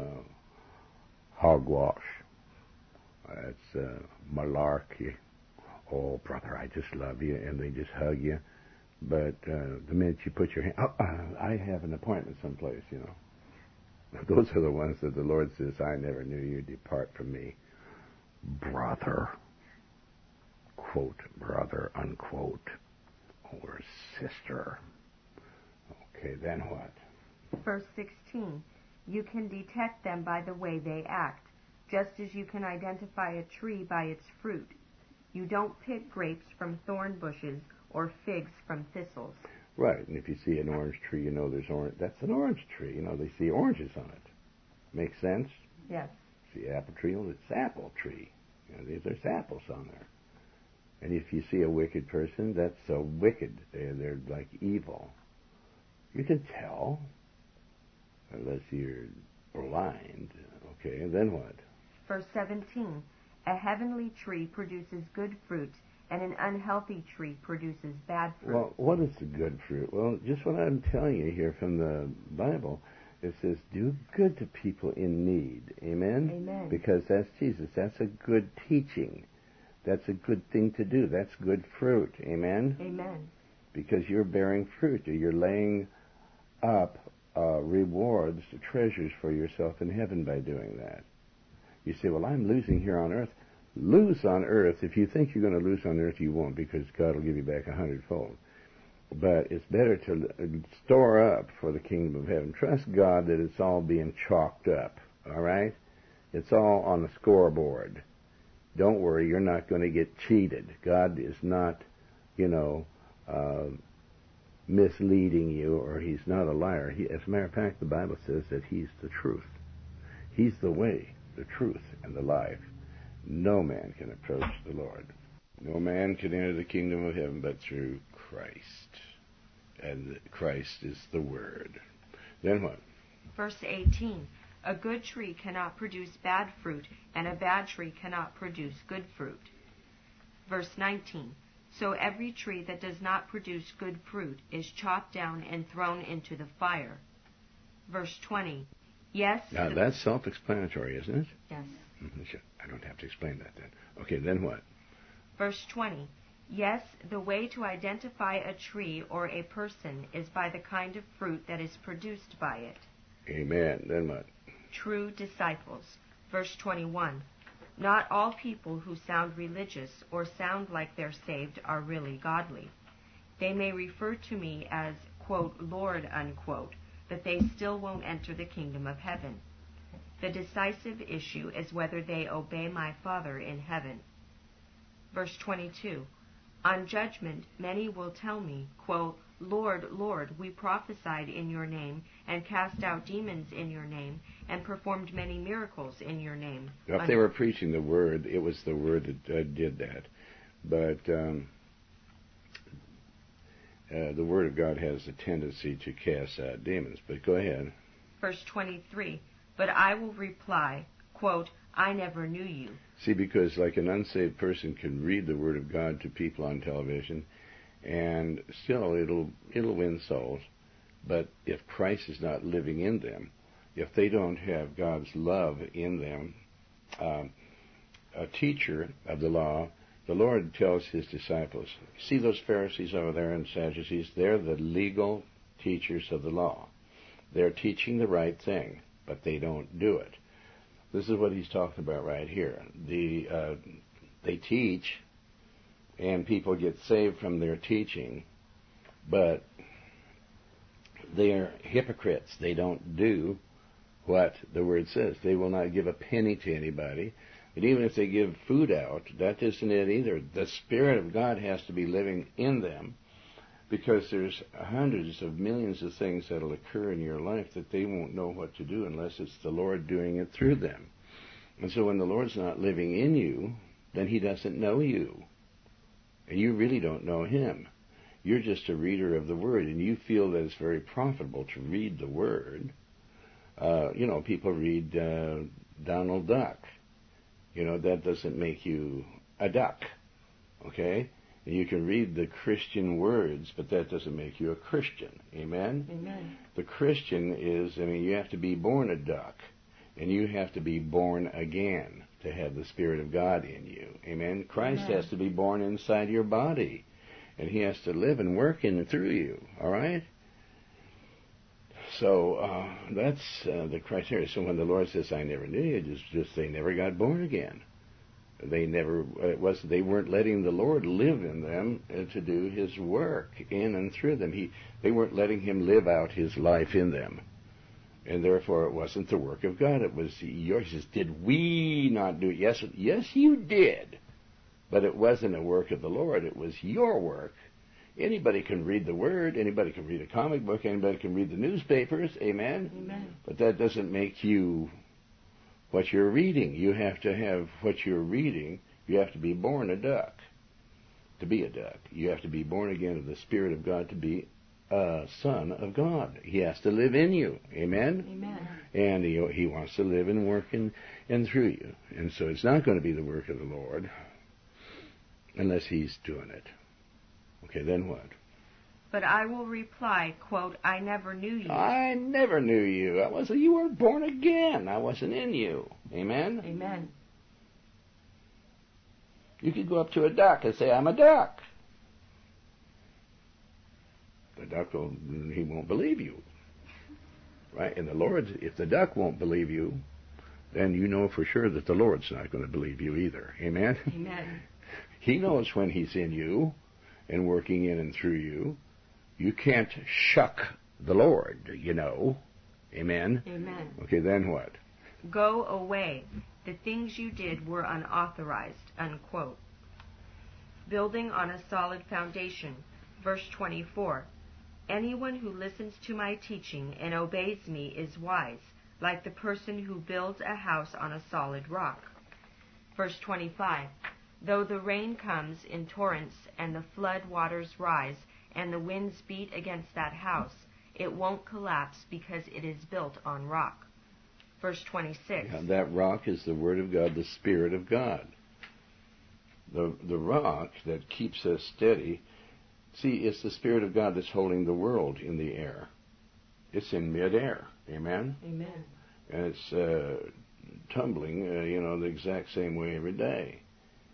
hogwash. That's malarkey. Oh, brother, I just love you, and they just hug you. But the minute you put your hand, I have an appointment someplace, Those are the ones that the Lord says, I never knew you, depart from me. Brother, quote, brother, unquote, or sister. Okay, then what? Verse 16. You can detect them by the way they act, just as you can identify a tree by its fruit. You don't pick grapes from thorn bushes or figs from thistles. Right, and if you see an orange tree, there's orange. That's an orange tree. They see oranges on it. Makes sense? Yes. See apple tree, it's apple tree. There's apples on there. And if you see a wicked person, that's so wicked. They're like evil. You can tell, unless you're blind. Okay, and then what? Verse 17. A heavenly tree produces good fruit, and an unhealthy tree produces bad fruit. Well, what is the good fruit? Well, just what I'm telling you here from the Bible, it says, do good to people in need. Amen? Amen. Because that's Jesus. That's a good teaching. That's a good thing to do. That's good fruit. Amen? Amen. Because you're bearing fruit. You're laying up rewards, treasures for yourself in heaven by doing that. You say, well, I'm losing here on earth. Lose on earth. If you think you're going to lose on earth, you won't, because God will give you back 100-fold. But it's better to store up for the kingdom of heaven. Trust God that it's all being chalked up, all right? It's all on the scoreboard. Don't worry, you're not going to get cheated. God is not, misleading you, or he's not a liar. As a matter of fact, the Bible says that he's the truth. He's the way. the truth, and the life. No man can approach the Lord. No man can enter the kingdom of heaven but through Christ. And Christ is the Word. Then what? Verse 18. A good tree cannot produce bad fruit, and a bad tree cannot produce good fruit. Verse 19. So every tree that does not produce good fruit is chopped down and thrown into the fire. Verse 20. Yes. Now that's self-explanatory, isn't it? Yes. I don't have to explain that then. Okay, then what? Verse 20. Yes, the way to identify a tree or a person is by the kind of fruit that is produced by it. Amen. Then what? True disciples. Verse 21. Not all people who sound religious or sound like they're saved are really godly. They may refer to me as, quote, Lord, unquote, but they still won't enter the kingdom of heaven. The decisive issue is whether they obey my Father in heaven. Verse 22. On judgment, many will tell me, quote, Lord, Lord, we prophesied in your name, and cast out demons in your name, and performed many miracles in your name. If they were preaching the Word, it was the Word that did that. But the Word of God has a tendency to cast out demons. But go ahead. Verse 23. But I will reply, quote, I never knew you. See, because like an unsaved person can read the Word of God to people on television, and still it'll win souls. But if Christ is not living in them, if they don't have God's love in them, a teacher of the law, the Lord tells his disciples, see those Pharisees over there and Sadducees, they're the legal teachers of the law. They're teaching the right thing, but they don't do it. This is what he's talking about right here. They teach, and people get saved from their teaching, but they're hypocrites. They don't do what the Word says. They will not give a penny to anybody. But even if they give food out, that isn't it either. The Spirit of God has to be living in them, because there's hundreds of millions of things that will occur in your life that they won't know what to do unless it's the Lord doing it through them. And so when the Lord's not living in you, then He doesn't know you. And you really don't know Him. You're just a reader of the Word, and you feel that it's very profitable to read the Word. People read Donald Duck. That doesn't make you a duck, okay? And you can read the Christian words, but that doesn't make you a Christian. Amen? Amen. The Christian is, you have to be born a duck, and you have to be born again to have the Spirit of God in you. Amen? Christ Amen. has to be born inside your body, and He has to live and work in and through you. All right? So that's the criteria. So when the Lord says, I never knew you, just they never got born again. They weren't letting the Lord live in them to do His work in and through them. They weren't letting Him live out His life in them. And therefore it wasn't the work of God. It was yours. He says, did we not do it? Yes, you did. But it wasn't a work of the Lord. It was your work. Anybody can read the Word. Anybody can read a comic book. Anybody can read the newspapers. Amen? Amen. But that doesn't make you what you're reading. You have to have what you're reading. You have to be born a duck to be a duck. You have to be born again of the Spirit of God to be a son of God. He has to live in you. Amen? Amen. And he wants to live and work in through you. And so it's not going to be the work of the Lord unless He's doing it. Okay, then what? But I will reply, quote, I never knew you. I never knew you. You weren't born again. I wasn't in you. Amen? Amen. You could go up to a duck and say, I'm a duck. The duck he won't believe you. Right? And the Lord, if the duck won't believe you, then you know for sure that the Lord's not going to believe you either. Amen? Amen. He knows when He's in you and working in and through you. You can't shuck the Lord, Amen? Amen. Okay, then what? Go away. The things you did were unauthorized, unquote. Building on a solid foundation. Verse 24. Anyone who listens to my teaching and obeys me is wise. like the person who builds a house on a solid rock. Verse 25, though the rain comes in torrents and the flood waters rise and the winds beat against that house, it won't collapse because it is built on rock. Verse 26. Yeah, that rock is the Word of God, the Spirit of God. The rock that keeps us steady, see, it's the Spirit of God that's holding the world in the air. It's in midair. Amen? Amen. And it's tumbling, the exact same way every day.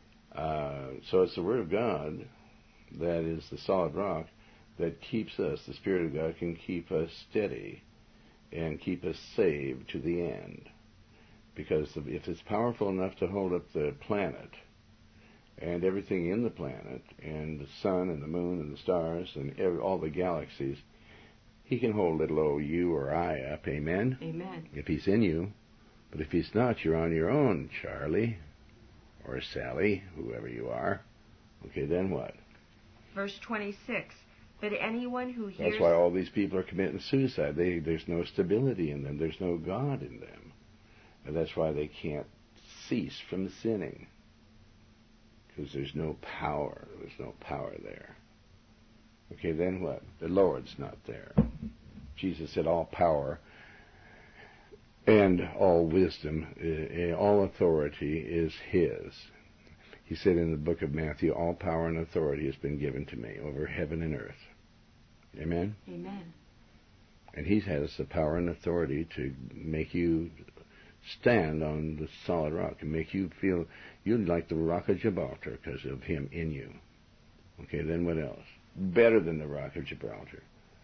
So it's the Word of God that is the solid rock that keeps us. The Spirit of God can keep us steady and keep us saved to the end. Because if it's powerful enough to hold up the planet and everything in the planet and the sun and the moon and the stars and all the galaxies, he can hold little old you or I up. Amen? Amen. If he's in you. But if he's not, you're on your own, Charlie or Sally, whoever you are. Okay, then what? Verse 26. But anyone who hears... That's why all these people are committing suicide. There's no stability in them. There's no God in them. And that's why they can't cease from sinning. Because there's no power. There's no power there. Okay, then what? The Lord's not there. Jesus said all power and all wisdom, all authority is His. He said in the book of Matthew, all power and authority has been given to me over heaven and earth. Amen? Amen. And He has the power and authority to make you stand on the solid rock and make you feel you're like the rock of Gibraltar because of Him in you. Okay, then what else? Better than the rock of Gibraltar.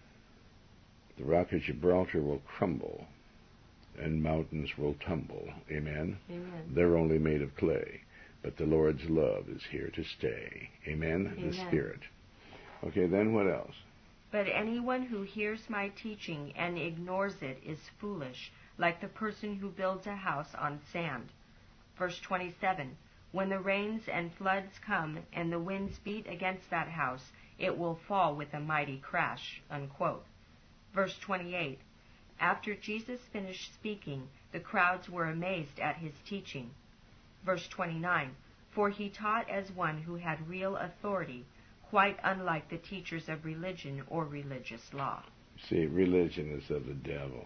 The rock of Gibraltar will crumble and mountains will tumble. Amen? Amen. They're only made of clay. But the Lord's love is here to stay. Amen? Amen. The Spirit. Okay, then what else? But anyone who hears my teaching and ignores it is foolish, like the person who builds a house on sand. Verse 27. When the rains and floods come and the winds beat against that house, it will fall with a mighty crash. Unquote. Verse 28. After Jesus finished speaking, the crowds were amazed at his teaching. Verse 29, for he taught as one who had real authority, quite unlike the teachers of religion or religious law. See, religion is of the devil.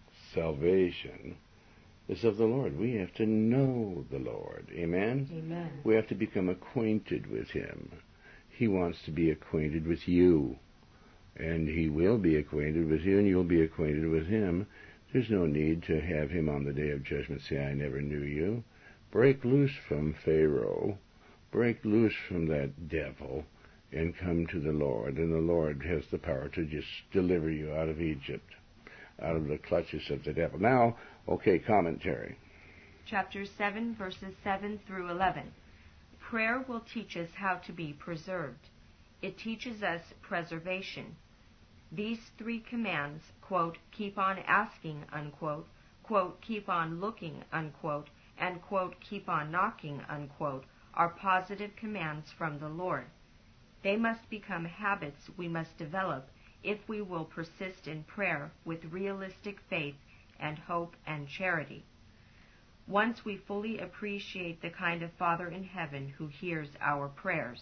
Salvation is of the Lord. We have to know the Lord. Amen? Amen. We have to become acquainted with Him. He wants to be acquainted with you. And He will be acquainted with you, and you'll be acquainted with Him. There's no need to have Him on the day of judgment say, I never knew you. Break loose from Pharaoh, break loose from that devil, and come to the Lord. And the Lord has the power to just deliver you out of Egypt, out of the clutches of the devil. Now, okay, commentary. Chapter 7, verses 7 through 11. Prayer will teach us how to be preserved. It teaches us preservation. These three commands, quote, keep on asking, unquote, quote, keep on looking, unquote, and, quote, keep on knocking, unquote, are positive commands from the Lord. They must become habits we must develop if we will persist in prayer with realistic faith and hope and charity. Once we fully appreciate the kind of Father in heaven who hears our prayers.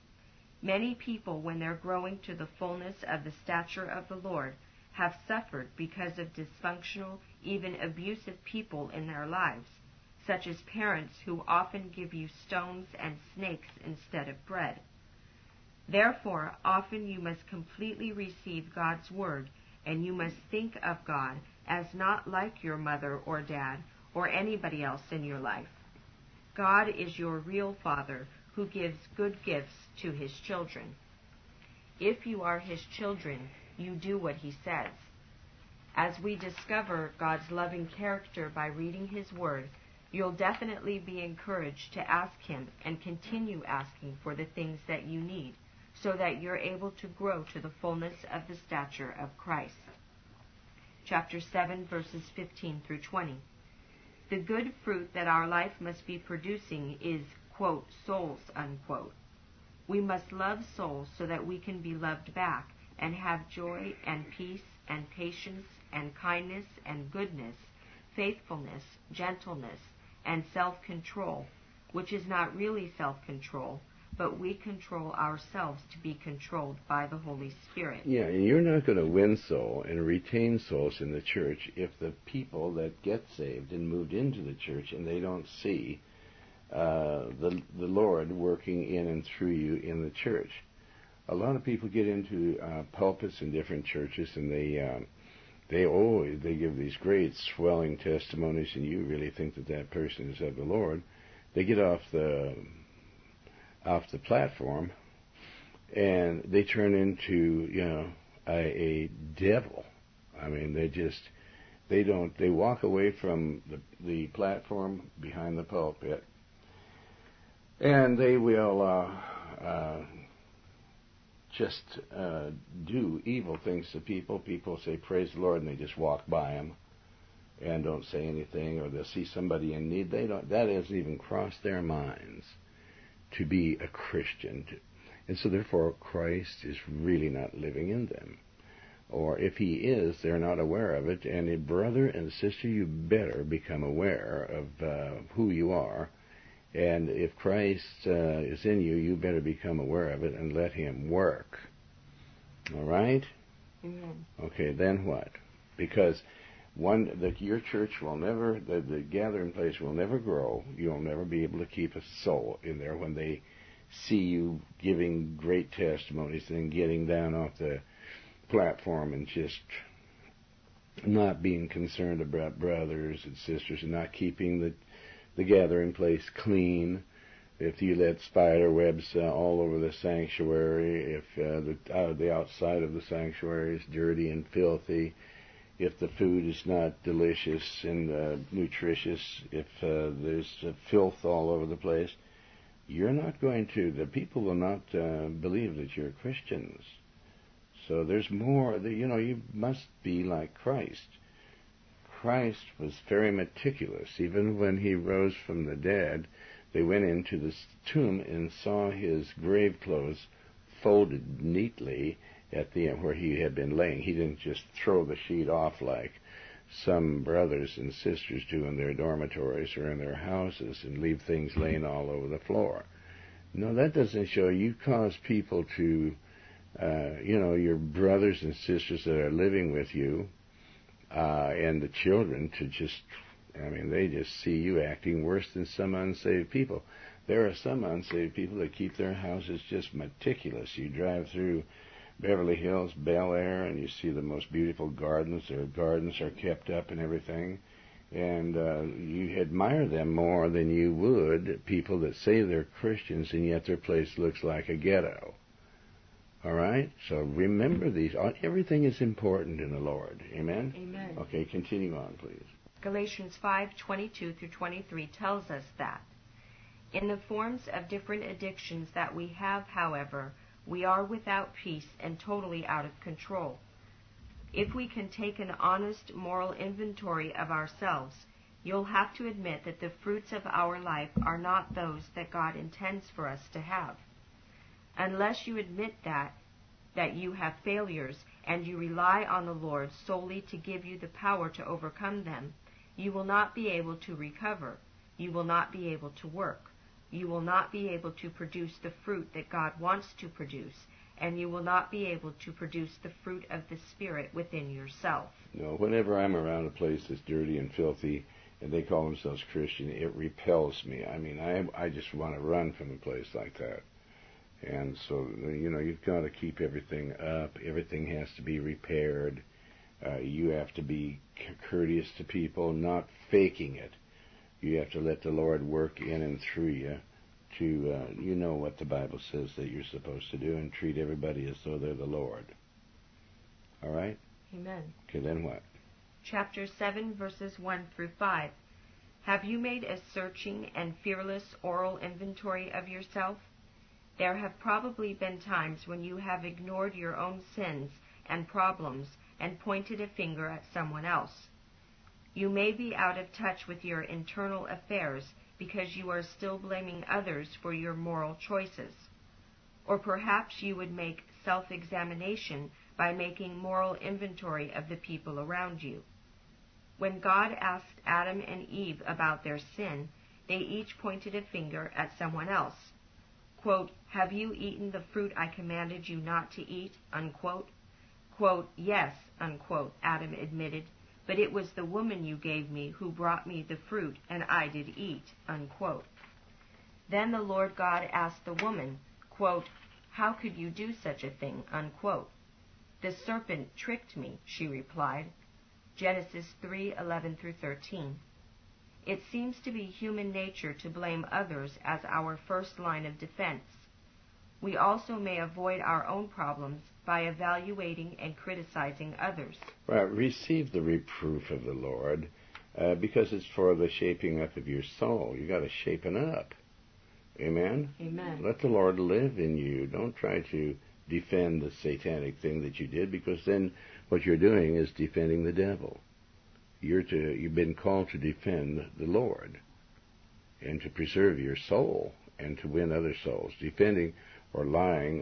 Many people, when they're growing to the fullness of the stature of the Lord, have suffered because of dysfunctional, even abusive people in their lives, such as parents who often give you stones and snakes instead of bread. Therefore, often you must completely receive God's word, and you must think of God as not like your mother or dad or anybody else in your life. God is your real Father who gives good gifts to His children. If you are His children, you do what He says. As we discover God's loving character by reading His word, you'll definitely be encouraged to ask Him and continue asking for the things that you need, so that you're able to grow to the fullness of the stature of Christ. Chapter 7, verses 15 through 20. The good fruit that our life must be producing is, quote, souls, unquote. We must love souls so that we can be loved back and have joy and peace and patience and kindness and goodness faithfulness, gentleness, and self-control, which is not really self-control, but we control ourselves to be controlled by the Holy Spirit. Yeah, and you're not going to win soul and retain souls in the church if the people that get saved and moved into the church and they don't see the Lord working in and through you in the church. A lot of people get into pulpits in different churches, and they give these great swelling testimonies, and you really think that person is of the Lord. They get off the platform, and they turn into a devil. I mean, they walk away from the platform behind the pulpit, and they will just do evil things to people. People say, praise the Lord, and they just walk by them and don't say anything, or they'll see somebody in need. That hasn't even crossed their minds to be a Christian. And so therefore Christ is really not living in them. Or if he is, they're not aware of it. And a brother and sister, you better become aware of who you are. And if Christ is in you, you better become aware of it and let him work. All right? Amen. Okay, then what? Because your church will never, the gathering place will never grow. You'll never be able to keep a soul in there when they see you giving great testimonies and then getting down off the platform and just not being concerned about brothers and sisters and not keeping the gathering place clean. If you let spider webs all over the sanctuary, if the outside of the sanctuary is dirty and filthy, if the food is not delicious and nutritious, if there's filth all over the place, the people will not believe that you're Christians. So there's more, you must be like Christ. Christ was very meticulous. Even when he rose from the dead, they went into the tomb and saw his grave clothes folded neatly at the end where he had been laying. He didn't just throw the sheet off like some brothers and sisters do in their dormitories or in their houses and leave things laying all over the floor. No, that doesn't show. You cause people to, your brothers and sisters that are living with you, and the children to they just see you acting worse than some unsaved people. There are some unsaved people that keep their houses just meticulous. You drive through Beverly Hills, Bel Air, and you see the most beautiful gardens. Their gardens are kept up and everything. And you admire them more than you would people that say they're Christians and yet their place looks like a ghetto. All right? So remember these. Everything is important in the Lord. Amen? Amen. Okay, continue on, please. Galatians 5:22-23 tells us that in the forms of different addictions that we have, however, we are without peace and totally out of control. If we can take an honest moral inventory of ourselves, you'll have to admit that the fruits of our life are not those that God intends for us to have. Unless you admit that you have failures and you rely on the Lord solely to give you the power to overcome them, you will not be able to recover. You will not be able to work. You will not be able to produce the fruit that God wants to produce, and you will not be able to produce the fruit of the Spirit within yourself. No, whenever I'm around a place that's dirty and filthy and they call themselves Christian, it repels me. I mean, I just want to run from a place like that. And so, you've got to keep everything up. Everything has to be repaired. You have to be courteous to people, not faking it. You have to let the Lord work in and through you to, you know what the Bible says that you're supposed to do, and treat everybody as though they're the Lord. All right? Amen. Okay, then what? Chapter 7, verses 1-5. Have you made a searching and fearless oral inventory of yourself? There have probably been times when you have ignored your own sins and problems and pointed a finger at someone else. You may be out of touch with your internal affairs because you are still blaming others for your moral choices. Or perhaps you would make self-examination by making moral inventory of the people around you. When God asked Adam and Eve about their sin, they each pointed a finger at someone else. Quote, "Have you eaten the fruit I commanded you not to eat?" Unquote. Quote, "Yes," unquote, Adam admitted, "but it was the woman you gave me who brought me the fruit, and I did eat." Unquote. Then the Lord God asked the woman, quote, "How could you do such a thing?" Unquote. "The serpent tricked me," she replied. Genesis 3:11-13. It seems to be human nature to blame others as our first line of defense. We also may avoid our own problems by evaluating and criticizing others. Well, receive the reproof of the Lord because it's for the shaping up of your soul. You got to shapen up. Amen? Amen. Let the Lord live in you. Don't try to defend the satanic thing that you did, because then what you're doing is defending the devil. You've been called to defend the Lord and to preserve your soul and to win other souls. Defending or lying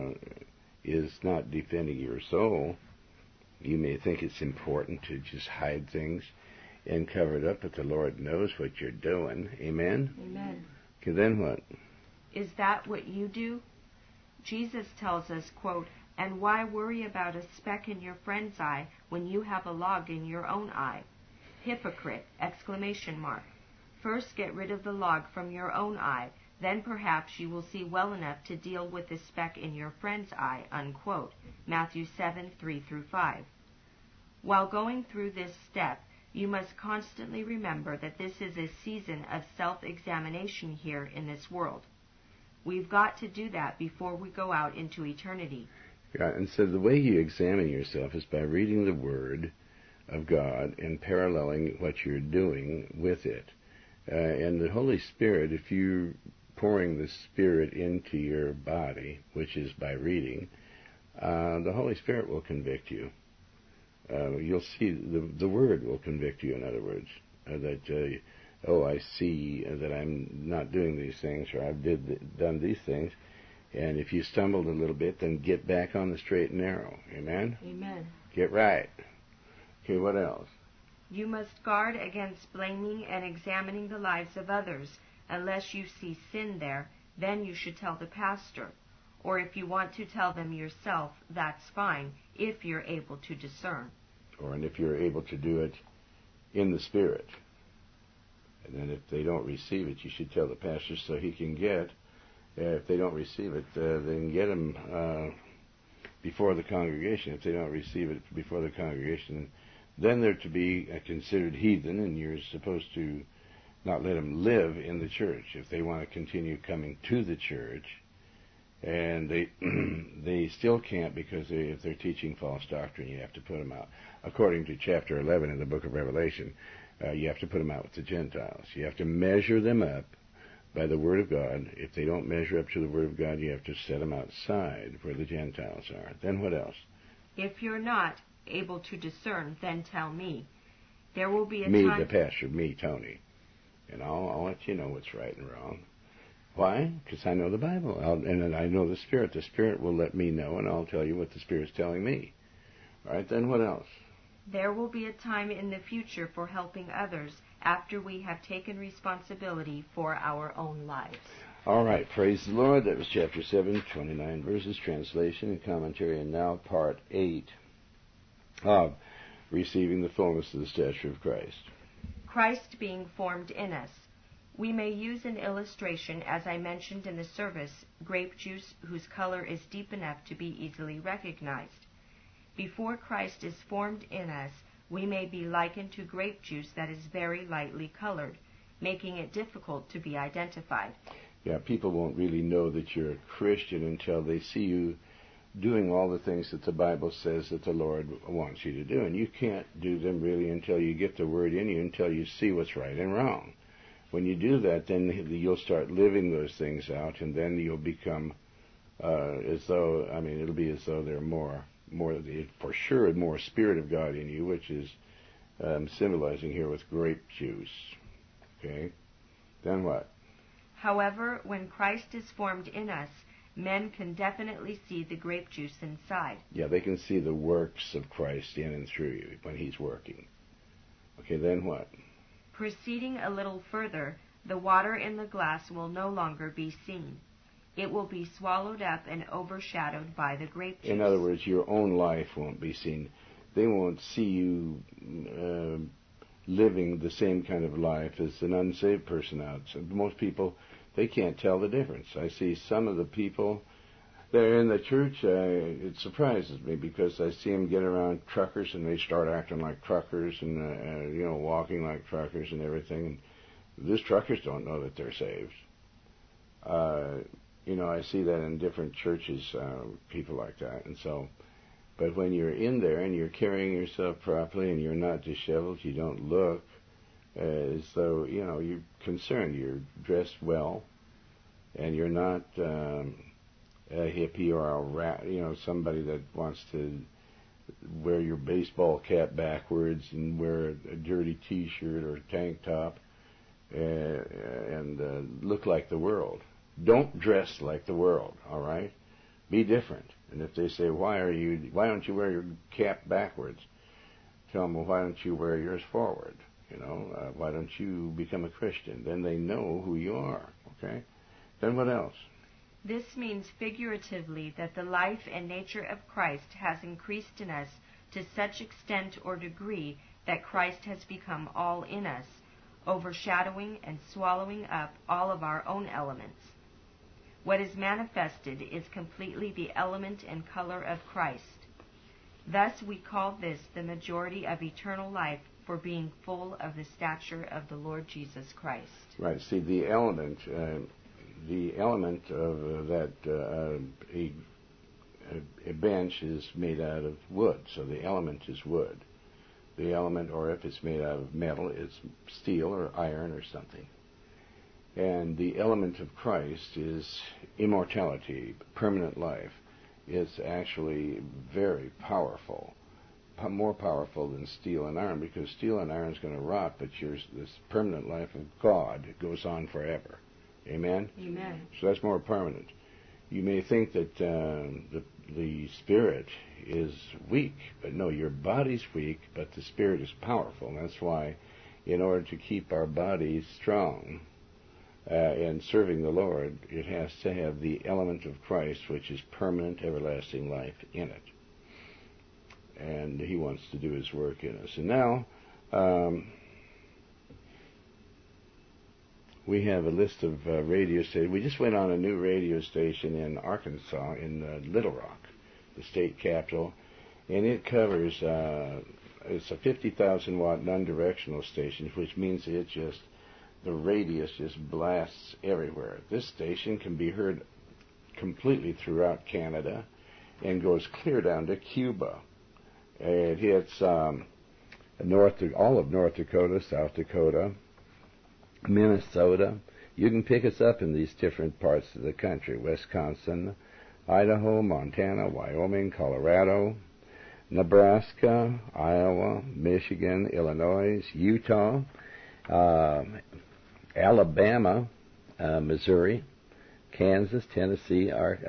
is not defending your soul. You may think it's important to just hide things and cover it up, but the Lord knows what you're doing. Amen? Amen. Okay, then what? Is that what you do? Jesus tells us, quote, "And why worry about a speck in your friend's eye when you have a log in your own eye? Hypocrite! Exclamation mark. First get rid of the log from your own eye, then perhaps you will see well enough to deal with the speck in your friend's eye." Unquote. Matthew 7:3-5. While going through this step, you must constantly remember that this is a season of self-examination here in this world. We've got to do that before we go out into eternity. Yeah, and so the way you examine yourself is by reading the Word of God and paralleling what you're doing with it. And the Holy Spirit, if you're pouring the Spirit into your body, which is by reading, the Holy Spirit will convict you. You'll see the Word will convict you, in other words, that I see that I'm not doing these things, or I've done these things. And if you stumbled a little bit, then get back on the straight and narrow. Amen? Amen. Get right. Okay, what else? You must guard against blaming and examining the lives of others. Unless you see sin there, then you should tell the pastor. Or if you want to tell them yourself, that's fine, if you're able to discern. And if you're able to do it in the Spirit. And then if they don't receive it, you should tell the pastor so he can get. If they don't receive it, then get them before the congregation. If they don't receive it before the congregation, then they're to be considered heathen, and you're supposed to not let them live in the church. If they want to continue coming to the church, and they still can't, because if they're teaching false doctrine, you have to put them out. According to chapter 11 in the book of Revelation, you have to put them out with the Gentiles. You have to measure them up by the Word of God. If they don't measure up to the Word of God, you have to set them outside where the Gentiles are. Then what else? If you're not able to discern, then tell me. There will be a time... Me, the pastor, me, Tony. And I'll let you know what's right and wrong. Why? Because I know the Bible, and I know the Spirit. The Spirit will let me know, and I'll tell you what the Spirit's telling me. All right, then what else? There will be a time in the future for helping others after we have taken responsibility for our own lives. All right, praise the Lord. That was chapter 7, 29 verses, translation and commentary, and now part 8 of receiving the fullness of the stature of Christ. Christ being formed in us. We may use an illustration, as I mentioned in the service, grape juice whose color is deep enough to be easily recognized. Before Christ is formed in us, we may be likened to grape juice that is very lightly colored, making it difficult to be identified. Yeah, people won't really know that you're a Christian until they see you doing all the things that the Bible says that the Lord wants you to do. And you can't do them really until you get the Word in you, until you see what's right and wrong. When you do that, then you'll start living those things out, and then you'll become it'll be as though they're more for sure, more Spirit of God in you, which is symbolizing here with grape juice. Okay? Then what? However, when Christ is formed in us, men can definitely see the grape juice inside. Yeah, they can see the works of Christ in and through you when He's working. Okay, then what? Proceeding a little further, the water in the glass will no longer be seen. It will be swallowed up and overshadowed by the grape juice. In other words, your own life won't be seen. They won't see you living the same kind of life as an unsaved person outside. Most people, they can't tell the difference. I see some of the people there in the church, it surprises me because I see them get around truckers and they start acting like truckers and, walking like truckers and everything. And these truckers don't know that they're saved. I see that in different churches, people like that. And so, but when you're in there and you're carrying yourself properly and you're not disheveled, you don't look as though, you're concerned. You're dressed well and you're not a hippie or a rat, somebody that wants to wear your baseball cap backwards and wear a dirty T-shirt or a tank top and look like the world. Don't dress like the world, all right? Be different. And if they say, why don't you wear your cap backwards? Tell them, well, why don't you wear yours forward? Why don't you become a Christian? Then they know who you are, okay? Then what else? This means figuratively that the life and nature of Christ has increased in us to such extent or degree that Christ has become all in us, overshadowing and swallowing up all of our own elements. What is manifested is completely the element and color of Christ. Thus we call this the majority of eternal life for being full of the stature of the Lord Jesus Christ. Right. See, the element of that a bench is made out of wood, so the element is wood. The element, or if it's made out of metal, it's steel or iron or something. And the element of Christ is immortality, permanent life. It's actually very powerful, more powerful than steel and iron, because steel and iron is going to rot, but this permanent life of God goes on forever. Amen? Amen. So that's more permanent. You may think that the spirit is weak, but no, your body's weak, but the spirit is powerful. And that's why, in order to keep our bodies strong and serving the Lord, it has to have the element of Christ, which is permanent, everlasting life in it. And He wants to do His work in us. And now, we have a list of radio stations. We just went on a new radio station in Arkansas, in Little Rock, the state capital, and it covers, it's a 50,000 watt non-directional station, which means the radius just blasts everywhere. This station can be heard completely throughout Canada and goes clear down to Cuba. It hits all of North Dakota, South Dakota, Minnesota. You can pick us up in these different parts of the country: Wisconsin, Idaho, Montana, Wyoming, Colorado, Nebraska, Iowa, Michigan, Illinois, Utah, Alabama, Missouri, Kansas, Tennessee,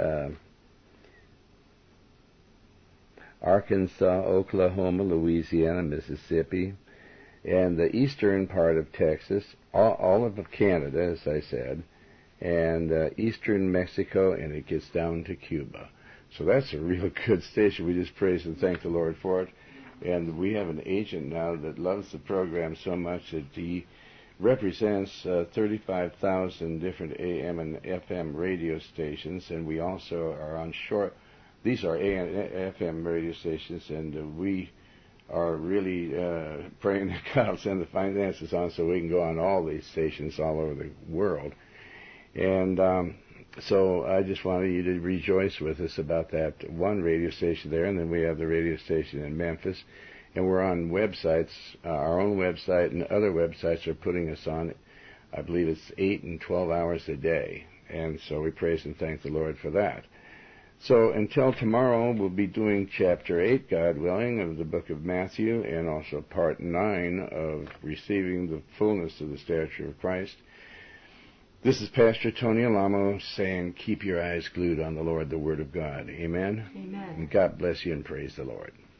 Arkansas, Oklahoma, Louisiana, Mississippi, and the eastern part of Texas, all of Canada, as I said, and eastern Mexico, and it gets down to Cuba. So that's a real good station. We just praise and thank the Lord for it. And we have an agent now that loves the program so much that he represents 35,000 different AM and FM radio stations, and we also are on short. These are AM and FM radio stations, and we are really praying that God will send the finances on so we can go on all these stations all over the world. And so I just wanted you to rejoice with us about that one radio station there, and then we have the radio station in Memphis. And we're on websites, our own website, and other websites are putting us on, I believe it's 8 and 12 hours a day. And so we praise and thank the Lord for that. So until tomorrow, we'll be doing chapter 8, God willing, of the book of Matthew, and also part 9 of receiving the fullness of the stature of Christ. This is Pastor Tony Alamo saying, keep your eyes glued on the Lord, the Word of God. Amen? Amen. And God bless you and praise the Lord.